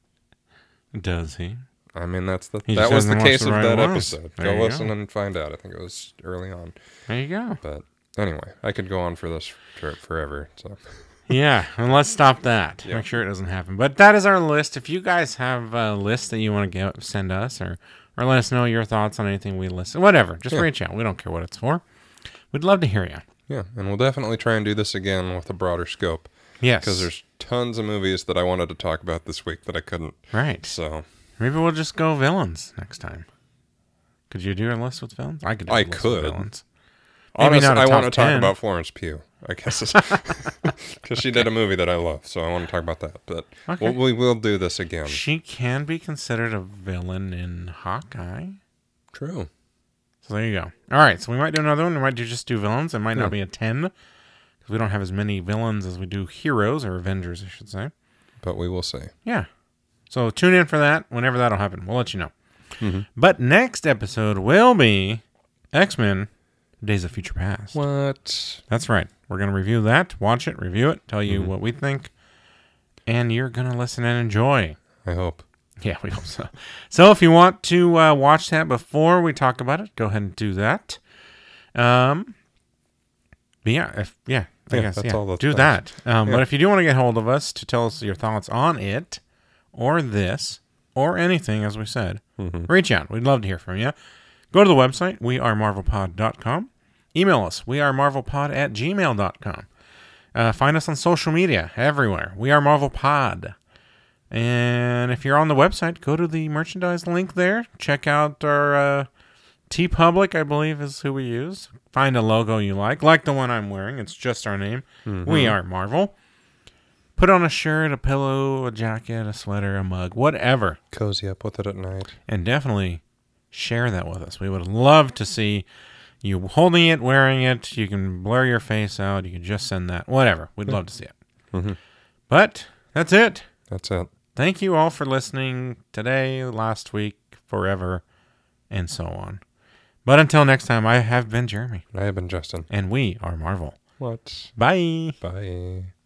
Speaker 1: Does he?
Speaker 2: I mean, that's the
Speaker 1: He
Speaker 2: that
Speaker 1: just
Speaker 2: was the
Speaker 1: hasn't watched
Speaker 2: case
Speaker 1: the
Speaker 2: of
Speaker 1: right
Speaker 2: that
Speaker 1: ones.
Speaker 2: episode.
Speaker 1: There
Speaker 2: Go
Speaker 1: you
Speaker 2: listen
Speaker 1: go.
Speaker 2: and find out. I think it was early on.
Speaker 1: There you go.
Speaker 2: But anyway, I could go on for this trip forever. So
Speaker 1: Yeah, and let's stop that.
Speaker 2: Yeah.
Speaker 1: Make sure it doesn't happen. But that is our list. If you guys have a list that you want to get, send us or or let us know your thoughts on anything we list. Whatever, just
Speaker 2: Yeah.
Speaker 1: reach out. We don't care what it's for. We'd love to hear you.
Speaker 2: yeah, and we'll definitely try and do this again with a broader scope
Speaker 1: Yes,
Speaker 2: because there's tons of movies that I wanted to talk about this week that I couldn't.
Speaker 1: right.
Speaker 2: So
Speaker 1: Maybe we'll just go villains next time. Could you do a list with villains? I could. Do a
Speaker 2: I
Speaker 1: list with
Speaker 2: could.
Speaker 1: villains.
Speaker 2: Honestly,
Speaker 1: not a
Speaker 2: I
Speaker 1: top
Speaker 2: want to talk
Speaker 1: ten.
Speaker 2: about Florence Pugh. I guess it's because she did a movie that I love, so I want to talk about that. But
Speaker 1: Okay.
Speaker 2: we'll, we will do this again.
Speaker 1: She can be considered a villain in Hawkeye.
Speaker 2: True.
Speaker 1: So there you go. All right, so we might do another one. We might do just do villains. It might
Speaker 2: Yeah.
Speaker 1: not be a ten because we don't have as many villains as we do heroes or Avengers, I should say.
Speaker 2: But we will see.
Speaker 1: Yeah. So tune in for that whenever that'll happen. We'll let you know.
Speaker 2: Mm-hmm.
Speaker 1: But next episode will be X-Men Days of Future Past.
Speaker 2: What?
Speaker 1: That's right. We're going to review that, watch it, review it, tell you
Speaker 2: Mm-hmm.
Speaker 1: what we think, and you're going to listen and enjoy.
Speaker 2: I hope.
Speaker 1: Yeah, we hope so. So if you want to uh, watch that before we talk about it, go ahead and do that. Um, but yeah, if, yeah, I
Speaker 2: Yeah,
Speaker 1: guess,
Speaker 2: that's
Speaker 1: yeah,
Speaker 2: all that's
Speaker 1: do
Speaker 2: best.
Speaker 1: that. Um,
Speaker 2: Yeah.
Speaker 1: But if you do want to get hold of us to tell us your thoughts on it, or this, or anything, as we said,
Speaker 2: Mm-hmm.
Speaker 1: reach out. We'd love to hear from you. Go to the website, we are marvel pod dot com. Email us, we are marvel pod at gmail dot com. Uh, find us on social media, everywhere. We are Marvel Pod. And if you're on the website, go to the merchandise link there. Check out our uh, TeePublic, I believe is who we use. Find a logo you like, like the one I'm wearing. It's just our name.
Speaker 2: Mm-hmm.
Speaker 1: We are Marvel. Put on a shirt, a pillow, a jacket, a sweater, a mug, whatever.
Speaker 2: Cozy up with it at night.
Speaker 1: And definitely share that with us. We would love to see you holding it, wearing it. You can blur your face out. You can just send that. Whatever. We'd love to see it.
Speaker 2: Mm-hmm.
Speaker 1: But that's it.
Speaker 2: That's it.
Speaker 1: Thank you all for listening today, last week, forever, and so on. But until next time, I have been Jeremy.
Speaker 2: I have been Justin.
Speaker 1: And we are Marvel.
Speaker 2: What?
Speaker 1: Bye.
Speaker 2: Bye.